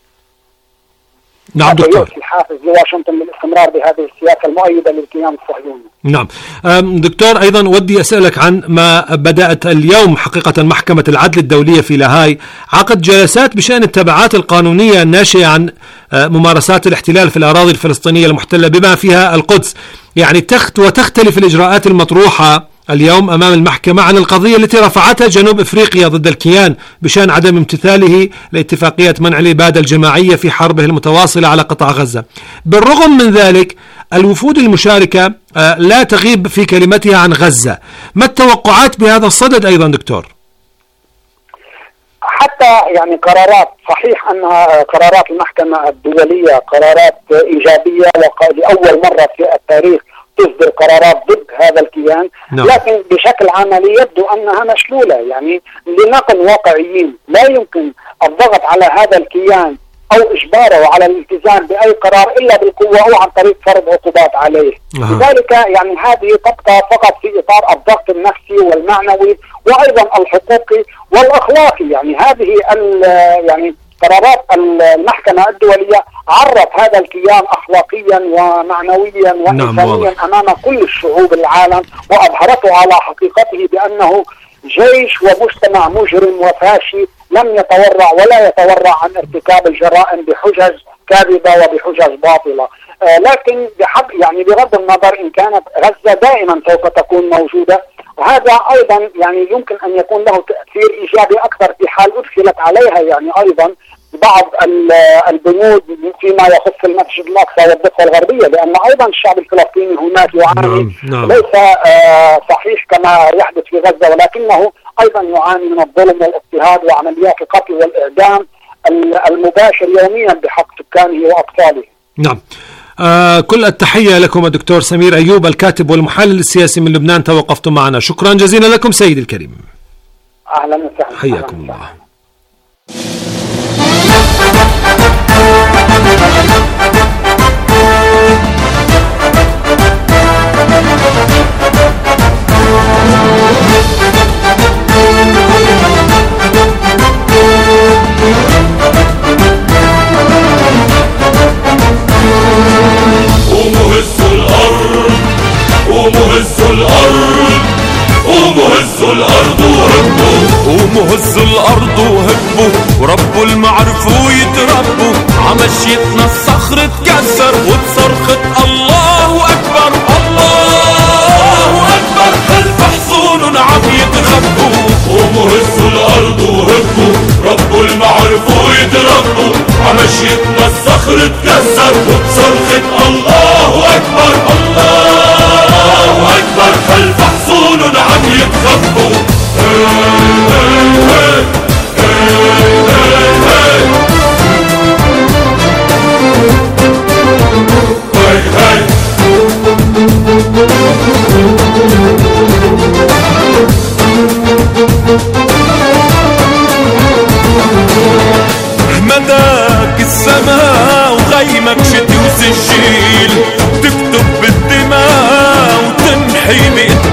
نعم دكتور. الحافز لواشنطن للاستمرار بهذه السياسة المؤيدة للكيان الصهيوني. نعم دكتور، أيضا ودي أسألك عن ما بدأت اليوم حقيقة محكمة العدل الدولية في لاهاي عقد جلسات بشأن التبعات القانونية الناشئة عن ممارسات الاحتلال في الأراضي الفلسطينية المحتلة بما فيها القدس. وتختلف الإجراءات المطروحة اليوم أمام المحكمة عن القضية التي رفعتها جنوب إفريقيا ضد الكيان بشأن عدم امتثاله لاتفاقية منع الإبادة الجماعية في حربه المتواصلة على قطاع غزة. بالرغم من ذلك الوفود المشاركة لا تغيب في كلمتها عن غزة. ما التوقعات بهذا الصدد أيضا دكتور؟ حتى قرارات، صحيح أنها قرارات المحكمة الدولية قرارات إيجابية لأول مرة في التاريخ تصدر قرارات ضد هذا الكيان. لكن بشكل عملي يبدو أنها مشلولة. لنكن واقعيين، لا يمكن الضغط على هذا الكيان أو إجباره على الالتزام بأي قرار إلا بالقوة أو عن طريق فرض عقوبات عليه. لذلك هذه تبقى فقط في إطار الضغط النفسي والمعنوي وأيضا الحقوقي والأخلاقي. هذه قرارات المحكمة الدولية عرف هذا الكيان أخلاقيا ومعنويا وإنسانيا أمام كل الشعوب العالم، وأظهرته على حقيقته بأنه جيش ومجتمع مجرم وفاشي لم يتورع ولا يتورع عن ارتكاب الجرائم بحجج كاذبة وبحجج باطلة. لكن بغض النظر إن كانت غزة دائما سوف تكون موجودة، وهذا أيضا يمكن أن يكون له تأثير إيجابي أكثر في حال أدخلت عليها أيضا بعض البنود فيما يخص المسجد الأقصى والضفة الغربية، لأن أيضا الشعب الفلسطيني هناك يعاني. ليس صحيح كما يحدث في غزة، ولكنه أيضا يعاني من الظلم والاضطهاد وعمليات القتل والإعدام المباشر يوميا بحق سكانه وأطفاله. نعم. كل التحية لكم الدكتور سمير أيوب الكاتب والمحلل السياسي من لبنان، توقفتم معنا. شكرا جزيلا لكم سيدي الكريم. أهلا وسهلا. حياكم الله. قوموا هزوا الأرض، قوموا هزوا الأرض، قوموا هزوا الأرض وهبوا، قوموا هزوا الأرض وهبوا، وربوا المعرفوا يتربوا، عمشيتنا الصخر اتكسر وبصرخة الله أكبر، الله أكبر، خلف حصون عم يتخبوا. قوموا هزوا الأرض وهبوا، ربوا المعرفوا يتربوا، عمشيتنا الصخر اتكسر وبصرخة الله أكبر، الله أكبر، خلف حصون عم يتخبوا. مداك السماء وغيمك شتي وسجيل، تكتب بالدماء وتمحي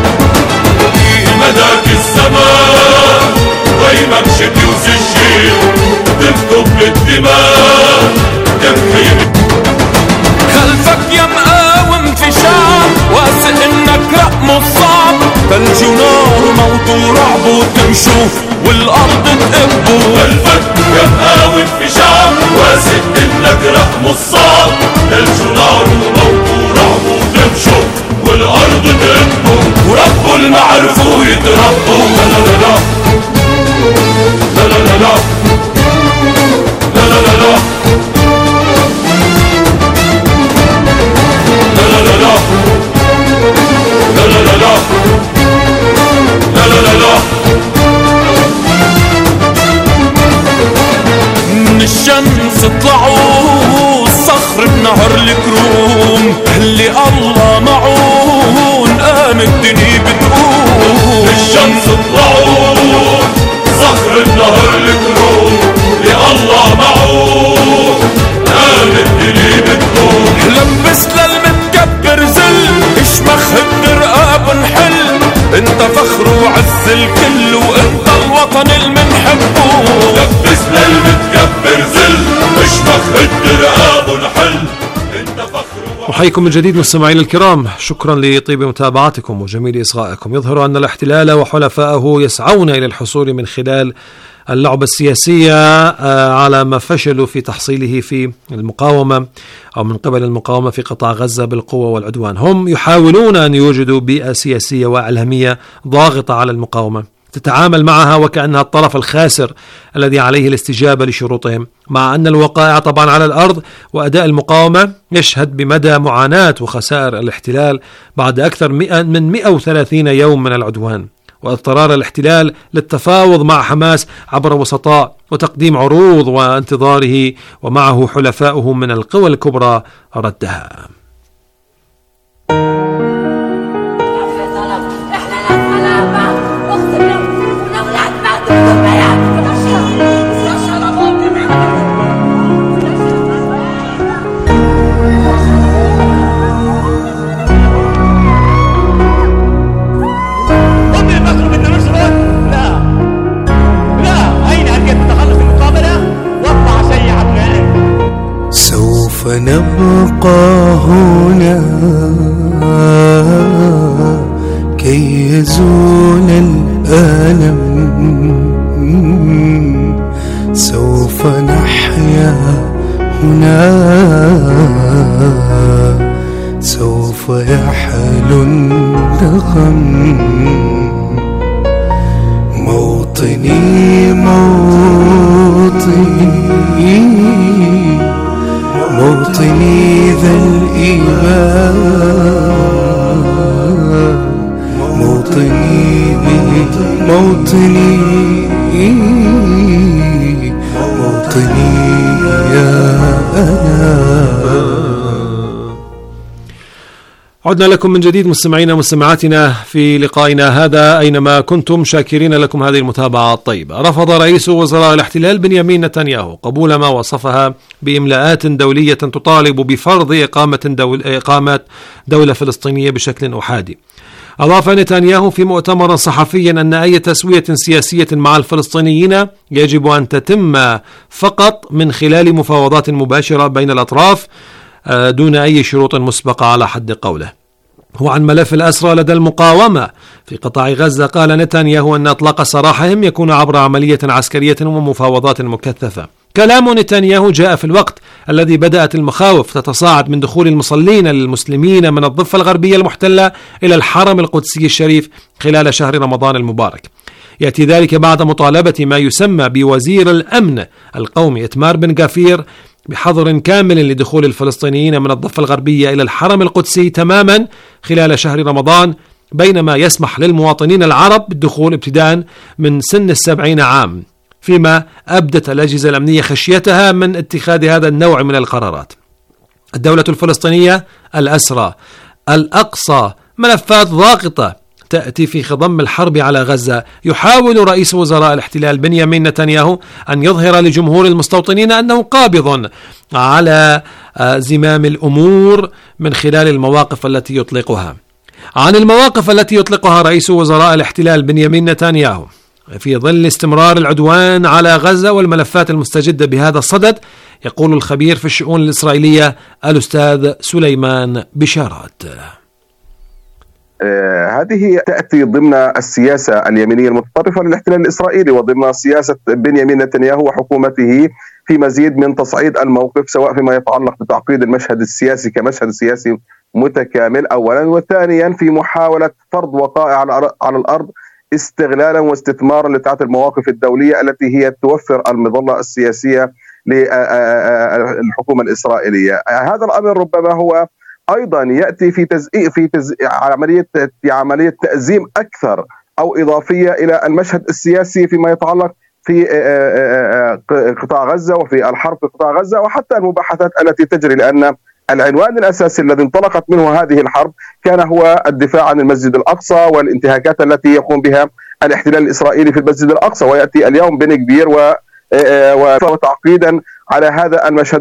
مداك السماء وغيمك شتي وسجيل، تكتب بالدماء تمحي. خلفك يا مقاوم في شعب واثق انك رقم الصعب، ثلج ونار موت ورعب وتمشوا والارض تقبوا. خلفك يا مقاوم في شعب واثق انك رقم الصعب، ثلج ونار وموت ورعب وتمشوا والارض تقبوا. وربوا المعرفوا يتربوا. لا لا لا لا لا لا لا لا لا لا لا من الشمس طلعوا الصخر بنهر الكروم، اللي الله معون قام الدنيا بتقوم. من الشمس طلعوا صخر بنهر الكروم، اللي الله معون قام الدنيا بتقوم. لبس للمتكبر زل، اشمخ الدرقاب نحل، انت فخر وعز الكل وانت الوطن المنحبه. لبس للمتكبر زل، اشمخ الدرقاب نحل، انت فخر. أحييكم من جديد مستمعين الكرام، شكرا لطيب متابعتكم وجميل إصغائكم. يظهر أن الاحتلال وحلفائه يسعون إلى الحصول من خلال اللعبة السياسية على ما فشلوا في تحصيله في المقاومة أو من قبل المقاومة في قطاع غزة بالقوة والعدوان. هم يحاولون أن يوجدوا بيئة سياسية وإعلامية ضاغطة على المقاومة تتعامل معها وكأنها الطرف الخاسر الذي عليه الاستجابة لشروطهم، مع أن الوقائع طبعا على الأرض وأداء المقاومة يشهد بمدى معاناة وخسائر الاحتلال بعد أكثر من 130 يوم من العدوان، واضطرار الاحتلال للتفاوض مع حماس عبر وسطاء وتقديم عروض وانتظاره ومعه حلفاؤه من القوى الكبرى ردها. ونبقى هنا كي يزول الألم، سوف نحيا هنا سوف يحلو النغم. موطني موطني موطني ذا الإيمان، موطني موطني موطني يا أنا. عدنا لكم من جديد مستمعينا ومستمعاتنا في لقائنا هذا أينما كنتم، شاكرين لكم هذه المتابعة الطيبة. رفض رئيس وزراء الاحتلال بنيامين نتنياهو قبول ما وصفها بإملاءات دولية تطالب بفرض إقامة دولة فلسطينية بشكل أحادي. أضاف نتنياهو في مؤتمر صحفي أن أي تسوية سياسية مع الفلسطينيين يجب أن تتم فقط من خلال مفاوضات مباشرة بين الأطراف دون أي شروط مسبقة على حد قوله. وعن ملف الأسرى لدى المقاومة في قطاع غزة قال نتنياهو أن إطلاق سراحهم يكون عبر عملية عسكرية ومفاوضات مكثفة. كلام نتنياهو جاء في الوقت الذي بدأت المخاوف تتصاعد من دخول المصلين المسلمين من الضفة الغربية المحتلة إلى الحرم القدسي الشريف خلال شهر رمضان المبارك. يأتي ذلك بعد مطالبة ما يسمى بوزير الأمن القومي إتمار بن غفير بحظر كامل لدخول الفلسطينيين من الضفة الغربية إلى الحرم القدسي تماما خلال شهر رمضان، بينما يسمح للمواطنين العرب بالدخول ابتداء من سن 70 عام، فيما أبدت الأجهزة الأمنية خشيتها من اتخاذ هذا النوع من القرارات. الدولة الفلسطينية، الأسرى، الأقصى، ملفات ضاغطة تأتي في خضم الحرب على غزة. يحاول رئيس وزراء الاحتلال بنيامين نتنياهو أن يظهر لجمهور المستوطنين أنه قابض على زمام الأمور من خلال المواقف التي يطلقها. عن المواقف التي يطلقها رئيس وزراء الاحتلال بنيامين نتنياهو في ظل استمرار العدوان على غزة والملفات المستجدة بهذا الصدد، يقول الخبير في الشؤون الإسرائيلية الأستاذ سليمان بشارات. هذه تأتي ضمن السياسة اليمينية المتطرفة للاحتلال الإسرائيلي وضمن سياسة بنيامين نتنياهو وحكومته في مزيد من تصعيد الموقف، سواء فيما يتعلق بتعقيد المشهد السياسي كمشهد سياسي متكامل أولا، وثانيا في محاولة فرض وقائع على الأرض استغلالا واستثمارا لتعاطي المواقف الدولية التي هي توفر المظلة السياسية للحكومة الإسرائيلية. هذا الأمر ربما هو أيضا يأتي في عملية تأزيم أكثر أو إضافية إلى المشهد السياسي فيما يتعلق في قطاع غزة وفي الحرب في قطاع غزة وحتى المباحثات التي تجري، لأن العنوان الأساسي الذي انطلقت منه هذه الحرب كان هو الدفاع عن المسجد الأقصى والانتهاكات التي يقوم بها الاحتلال الإسرائيلي في المسجد الأقصى، ويأتي اليوم بن كبير وتعقيدا على هذا المشهد.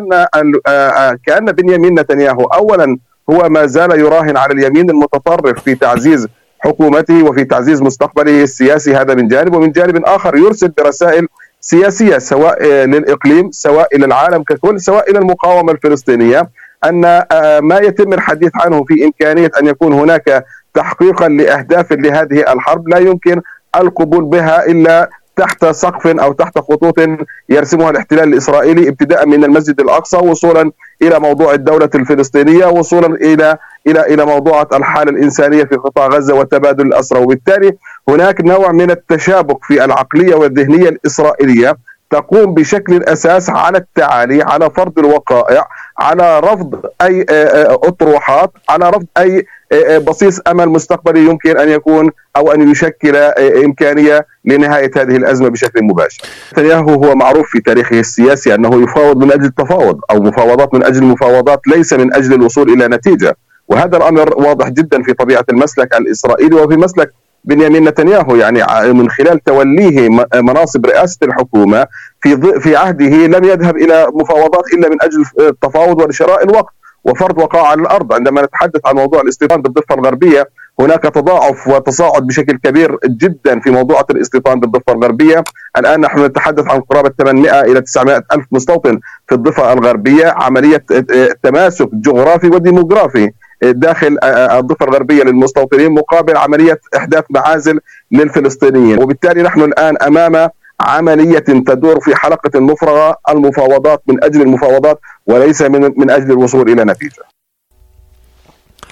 وكأن بنيامين نتنياهو أولا هو ما زال يراهن على اليمين المتطرف في تعزيز حكومته وفي تعزيز مستقبله السياسي، هذا من جانب، ومن جانب آخر يرسل برسائل سياسية سواء للإقليم سواء إلى العالم ككل سواء إلى المقاومة الفلسطينية أن ما يتم الحديث عنه في إمكانية أن يكون هناك تحقيقا لأهداف لهذه الحرب لا يمكن القبول بها إلا تحت سقف أو تحت خطوط يرسمها الاحتلال الإسرائيلي، ابتداء من المسجد الأقصى وصولا إلى موضوع الدولة الفلسطينية وصولا إلى موضوع الحالة الإنسانية في قطاع غزة وتبادل الأسرى. وبالتالي هناك نوع من التشابك في العقلية والذهنية الإسرائيلية تقوم بشكل أساس على التعالي، على فرض الوقائع، على رفض أي أطروحات، على رفض أي بصيص أمل مستقبلي يمكن أن يكون أو أن يشكل إمكانية لنهاية هذه الأزمة بشكل مباشر. نتنياهو هو معروف في تاريخه السياسي أنه يفاوض من أجل التفاوض أو مفاوضات من أجل المفاوضات ليس من أجل الوصول إلى نتيجة، وهذا الأمر واضح جدا في طبيعة المسلك الإسرائيلي وفي مسلك بنيامين نتنياهو، يعني من خلال توليه مناصب رئاسة الحكومة في عهده لم يذهب إلى مفاوضات إلا من أجل التفاوض ولشراء الوقت وفرض وقائع على الأرض. عندما نتحدث عن موضوع الاستيطان بالضفة الغربية هناك تضاعف وتصاعد بشكل كبير جدا في موضوع الاستيطان بالضفة الغربية. الآن نحن نتحدث عن قرابة 800 إلى 900 ألف مستوطن في الضفة الغربية، عملية تماسك جغرافي وديموغرافي داخل الضفة الغربية للمستوطنين مقابل عملية إحداث معازل للفلسطينيين. وبالتالي نحن الآن أمام عملية تدور في حلقة مفرغة، المفاوضات من أجل المفاوضات وليس من أجل الوصول إلى نتيجة.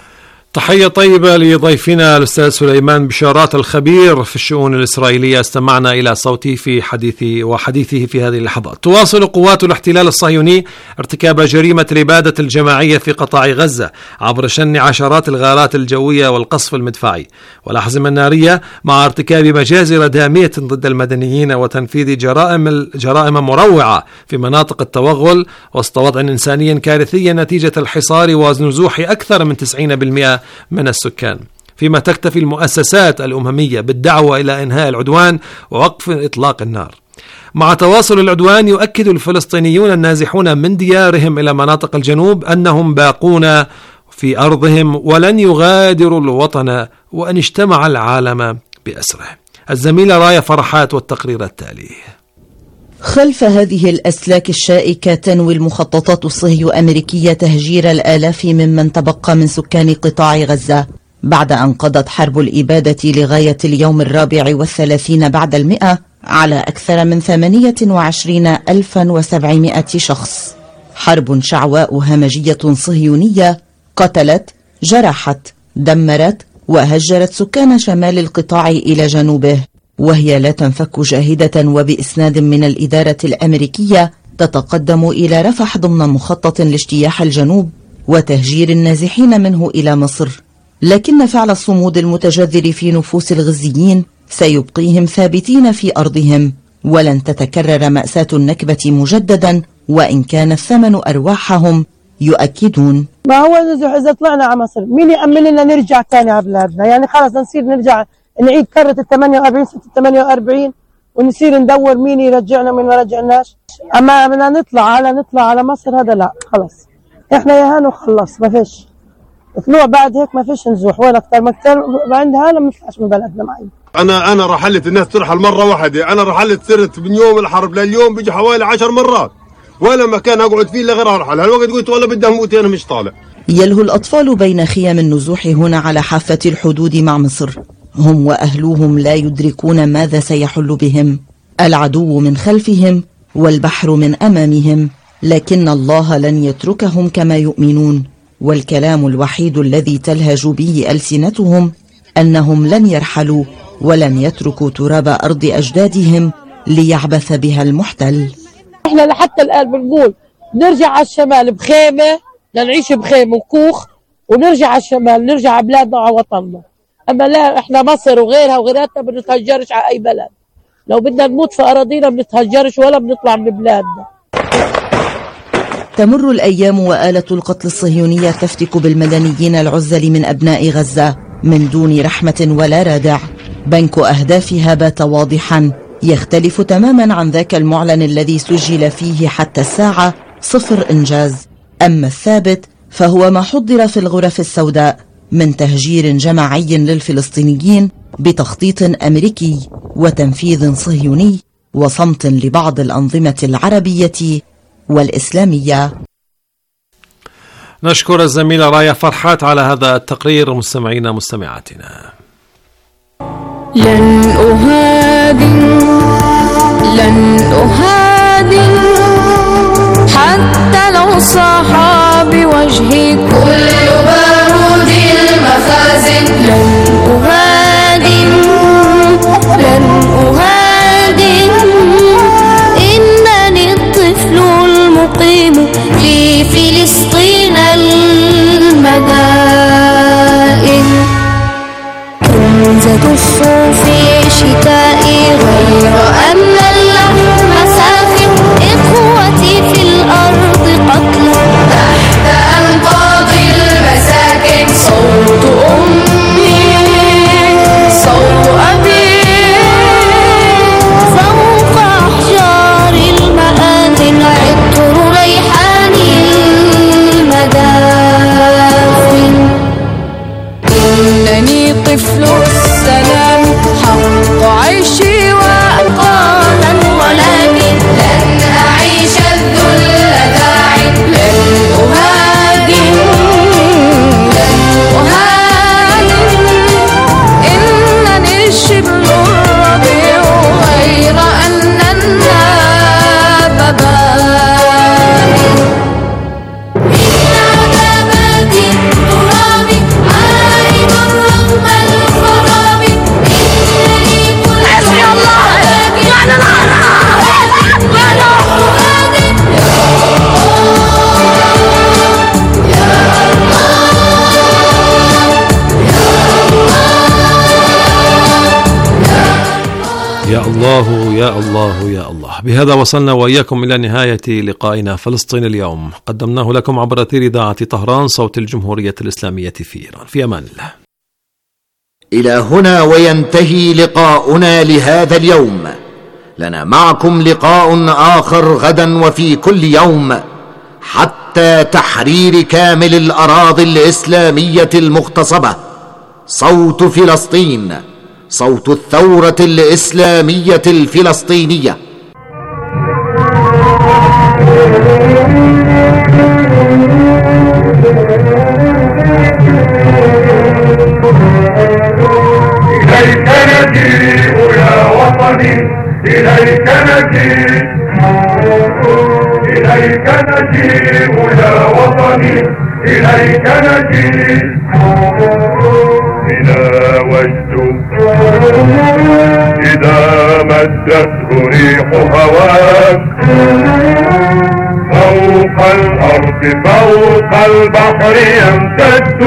تحية طيبة لضيفنا الأستاذ سليمان بشارات الخبير في الشؤون الإسرائيلية. استمعنا إلى صوته في حديثه في هذه اللحظات. تواصل قوات الاحتلال الصهيوني ارتكاب جريمة الإبادة الجماعية في قطاع غزة عبر شن عشرات الغارات الجوية والقصف المدفعي والأحزمة النارية، مع ارتكاب مجازر دامية ضد المدنيين وتنفيذ جرائم مروعة في مناطق التوغل وسط وضع إنساني كارثي نتيجة الحصار ونزوح أكثر من 90% من السكان، فيما تكتفي المؤسسات الأممية بالدعوة إلى إنهاء العدوان ووقف إطلاق النار. مع تواصل العدوان، يؤكد الفلسطينيون النازحون من ديارهم إلى مناطق الجنوب أنهم باقون في أرضهم ولن يغادروا الوطن وأن اجتمع العالم بأسره. الزميلة راية فرحات والتقرير التالي. خلف هذه الأسلاك الشائكة تنوي المخططات الصهيو-أمريكية تهجير الآلاف ممن تبقى من سكان قطاع غزة بعد أن قضت حرب الإبادة لغاية اليوم 34 بعد 100 على أكثر من 28,700 شخص. حرب شعواء همجية صهيونية قتلت، جرحت، دمرت وهجرت سكان شمال القطاع إلى جنوبه، وهي لا تنفك جاهدة وبإسناد من الإدارة الأمريكية تتقدم إلى رفح ضمن مخطط لاجتياح الجنوب وتهجير النازحين منه إلى مصر. لكن فعل الصمود المتجذر في نفوس الغزيين سيبقيهم ثابتين في أرضهم، ولن تتكرر مأساة النكبة مجددا وإن كان الثمن أرواحهم. يؤكدون ما هو إذا طلعنا على مصر مين يأمن لنا نرجع تاني على بلادنا؟ يعني خلاص نصير نرجع نعيد كرة 48 سنة 48 ونصير ندور مين يرجعنا ومين ما رجعناش. أما بدنا نطلع على مصر هذا لا، خلاص إحنا يا هان وخلص، ما فيش طلوع بعد هيك، ما فيش نزوح ولا أكثر، ما أكثر عندها ما نطلعش من بلدنا معي. أنا رحلت الناس ترحل مرة واحدة، أنا رحلت سرت من يوم الحرب لليوم بيجي حوالي 10 مرات، ولا مكان أقعد فيه إلا غير أرحل. هالوقت قلت والله بدي أموت أنا مش طالع. يلهو الأطفال بين خيام النزوح هنا على حافة الحدود مع مصر، هم وأهلوهم لا يدركون ماذا سيحل بهم. العدو من خلفهم والبحر من أمامهم، لكن الله لن يتركهم كما يؤمنون، والكلام الوحيد الذي تلهج به ألسنتهم أنهم لن يرحلوا ولن يتركوا تراب أرض أجدادهم ليعبث بها المحتل. احنا لحتى الآن بنقول نرجع على الشمال بخيمة، نعيش بخيمة وكوخ ونرجع على الشمال، نرجع على بلادنا وعلى وطننا. أما لا، احنا مصر وغيرها وغيراتنا بنتهجرش على أي بلد. لو بدنا نموت في أراضينا بنتهجرش ولا بنطلع من بلادنا. تمر الأيام وآلة القتل الصهيونية تفتك بالمدنيين العزل من أبناء غزة من دون رحمة ولا رادع. بنك أهدافها بات واضحا، يختلف تماما عن ذاك المعلن الذي سجل فيه حتى الساعة 0 إنجاز. أما الثابت فهو ما حضر في الغرف السوداء من تهجير جماعي للفلسطينيين بتخطيط أمريكي وتنفيذ صهيوني وصمت لبعض الأنظمة العربية والإسلامية. نشكر الزميلة راية فرحات على هذا التقرير. مستمعينا مستمعاتنا، لن أهادن حتى لو صاح بوجهي كل بارود المخازن. لن أهادن إنني الطفل المقيم في فلسطين المدائن. تدف في شتائي غير أن اللحم ساخن. إخوتي في الأرض قتلى تحت أنقاض المساكن. صوت أمي صوت أبي فوق أحجار المآذن. عطر ريحان المدافن. إنني طفل السلام حق عيشي وأقاما، ولكن لن أعيش الذل داعي. لن أهاجم إنني شبل الربيع غير أن الناب باقي. إن عتبات التراب يا الله يا الله يا الله. بهذا وصلنا وإياكم إلى نهاية لقائنا فلسطين اليوم، قدمناه لكم عبر أثير إذاعة طهران صوت الجمهورية الإسلامية في إيران. في أمان الله. إلى هنا وينتهي لقاؤنا لهذا اليوم. لنا معكم لقاء آخر غدا وفي كل يوم حتى تحرير كامل الأراضي الإسلامية المغتصبة. صوت فلسطين، صوت الثورة الإسلامية الفلسطينية. إليك نجيء يا وطني، إليك نجيء، إليك نجيء يا وطني، إليك نجيء. إلى وجد إذا مدته ريح هواك فوق الأرض فوق البحر يمتد.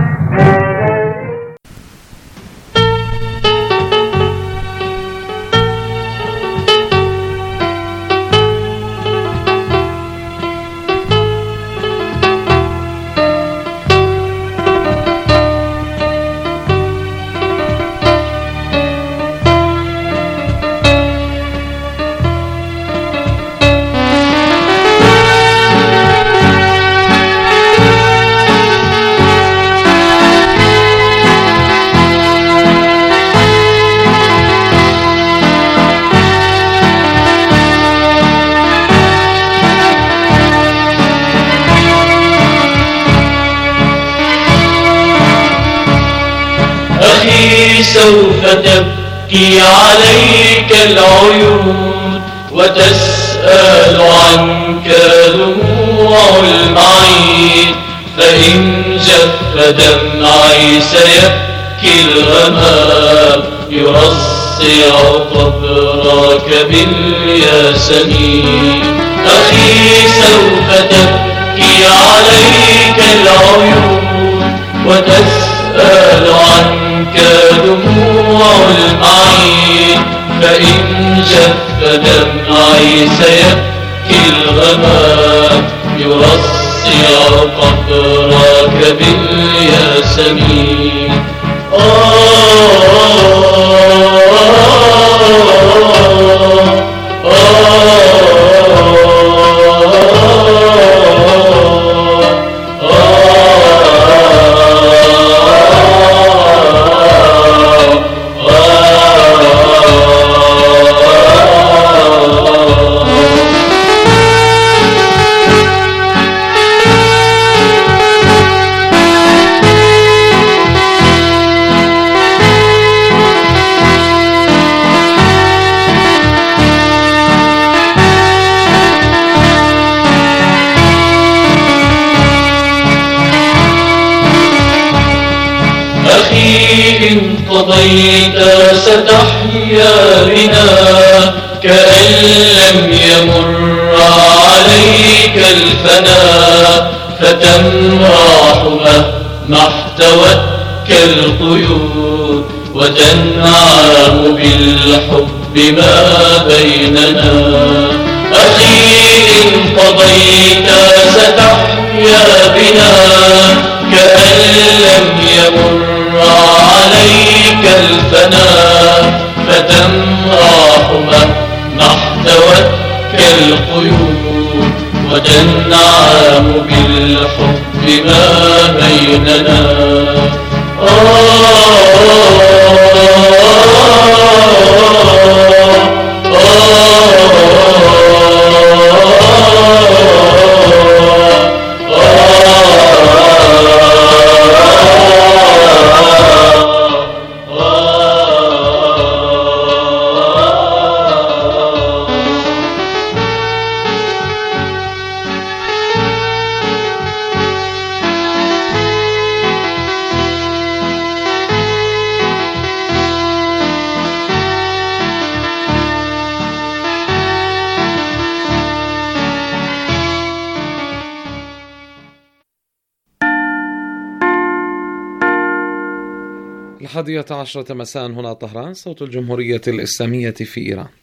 سوف تبكي عليك العيون وتسأل عنك دموع المعين، فإن جف دمعي سيبكي الغمام يرصع قبرك بالياسمين. أخي سوف تبكي عليك العيون وتسأل عنك دموع المعين، فإن جف دمعي سيبكي الغمام يرصع قبرك بالياسمين. إن قضيت ستحيا بنا كأن لم يمر عليك الفناء، فتمرح مهما احتوتك القيود وتنعم بالحب ما بيننا. أخي إن قضيت ستحيا بنا كأن لم يمر عليك الفناء، فتمرح مهما احتوتك القيود وتنعم بالحب ما بيننا. 11:10 مساء هنا طهران، صوت الجمهورية الإسلامية في إيران.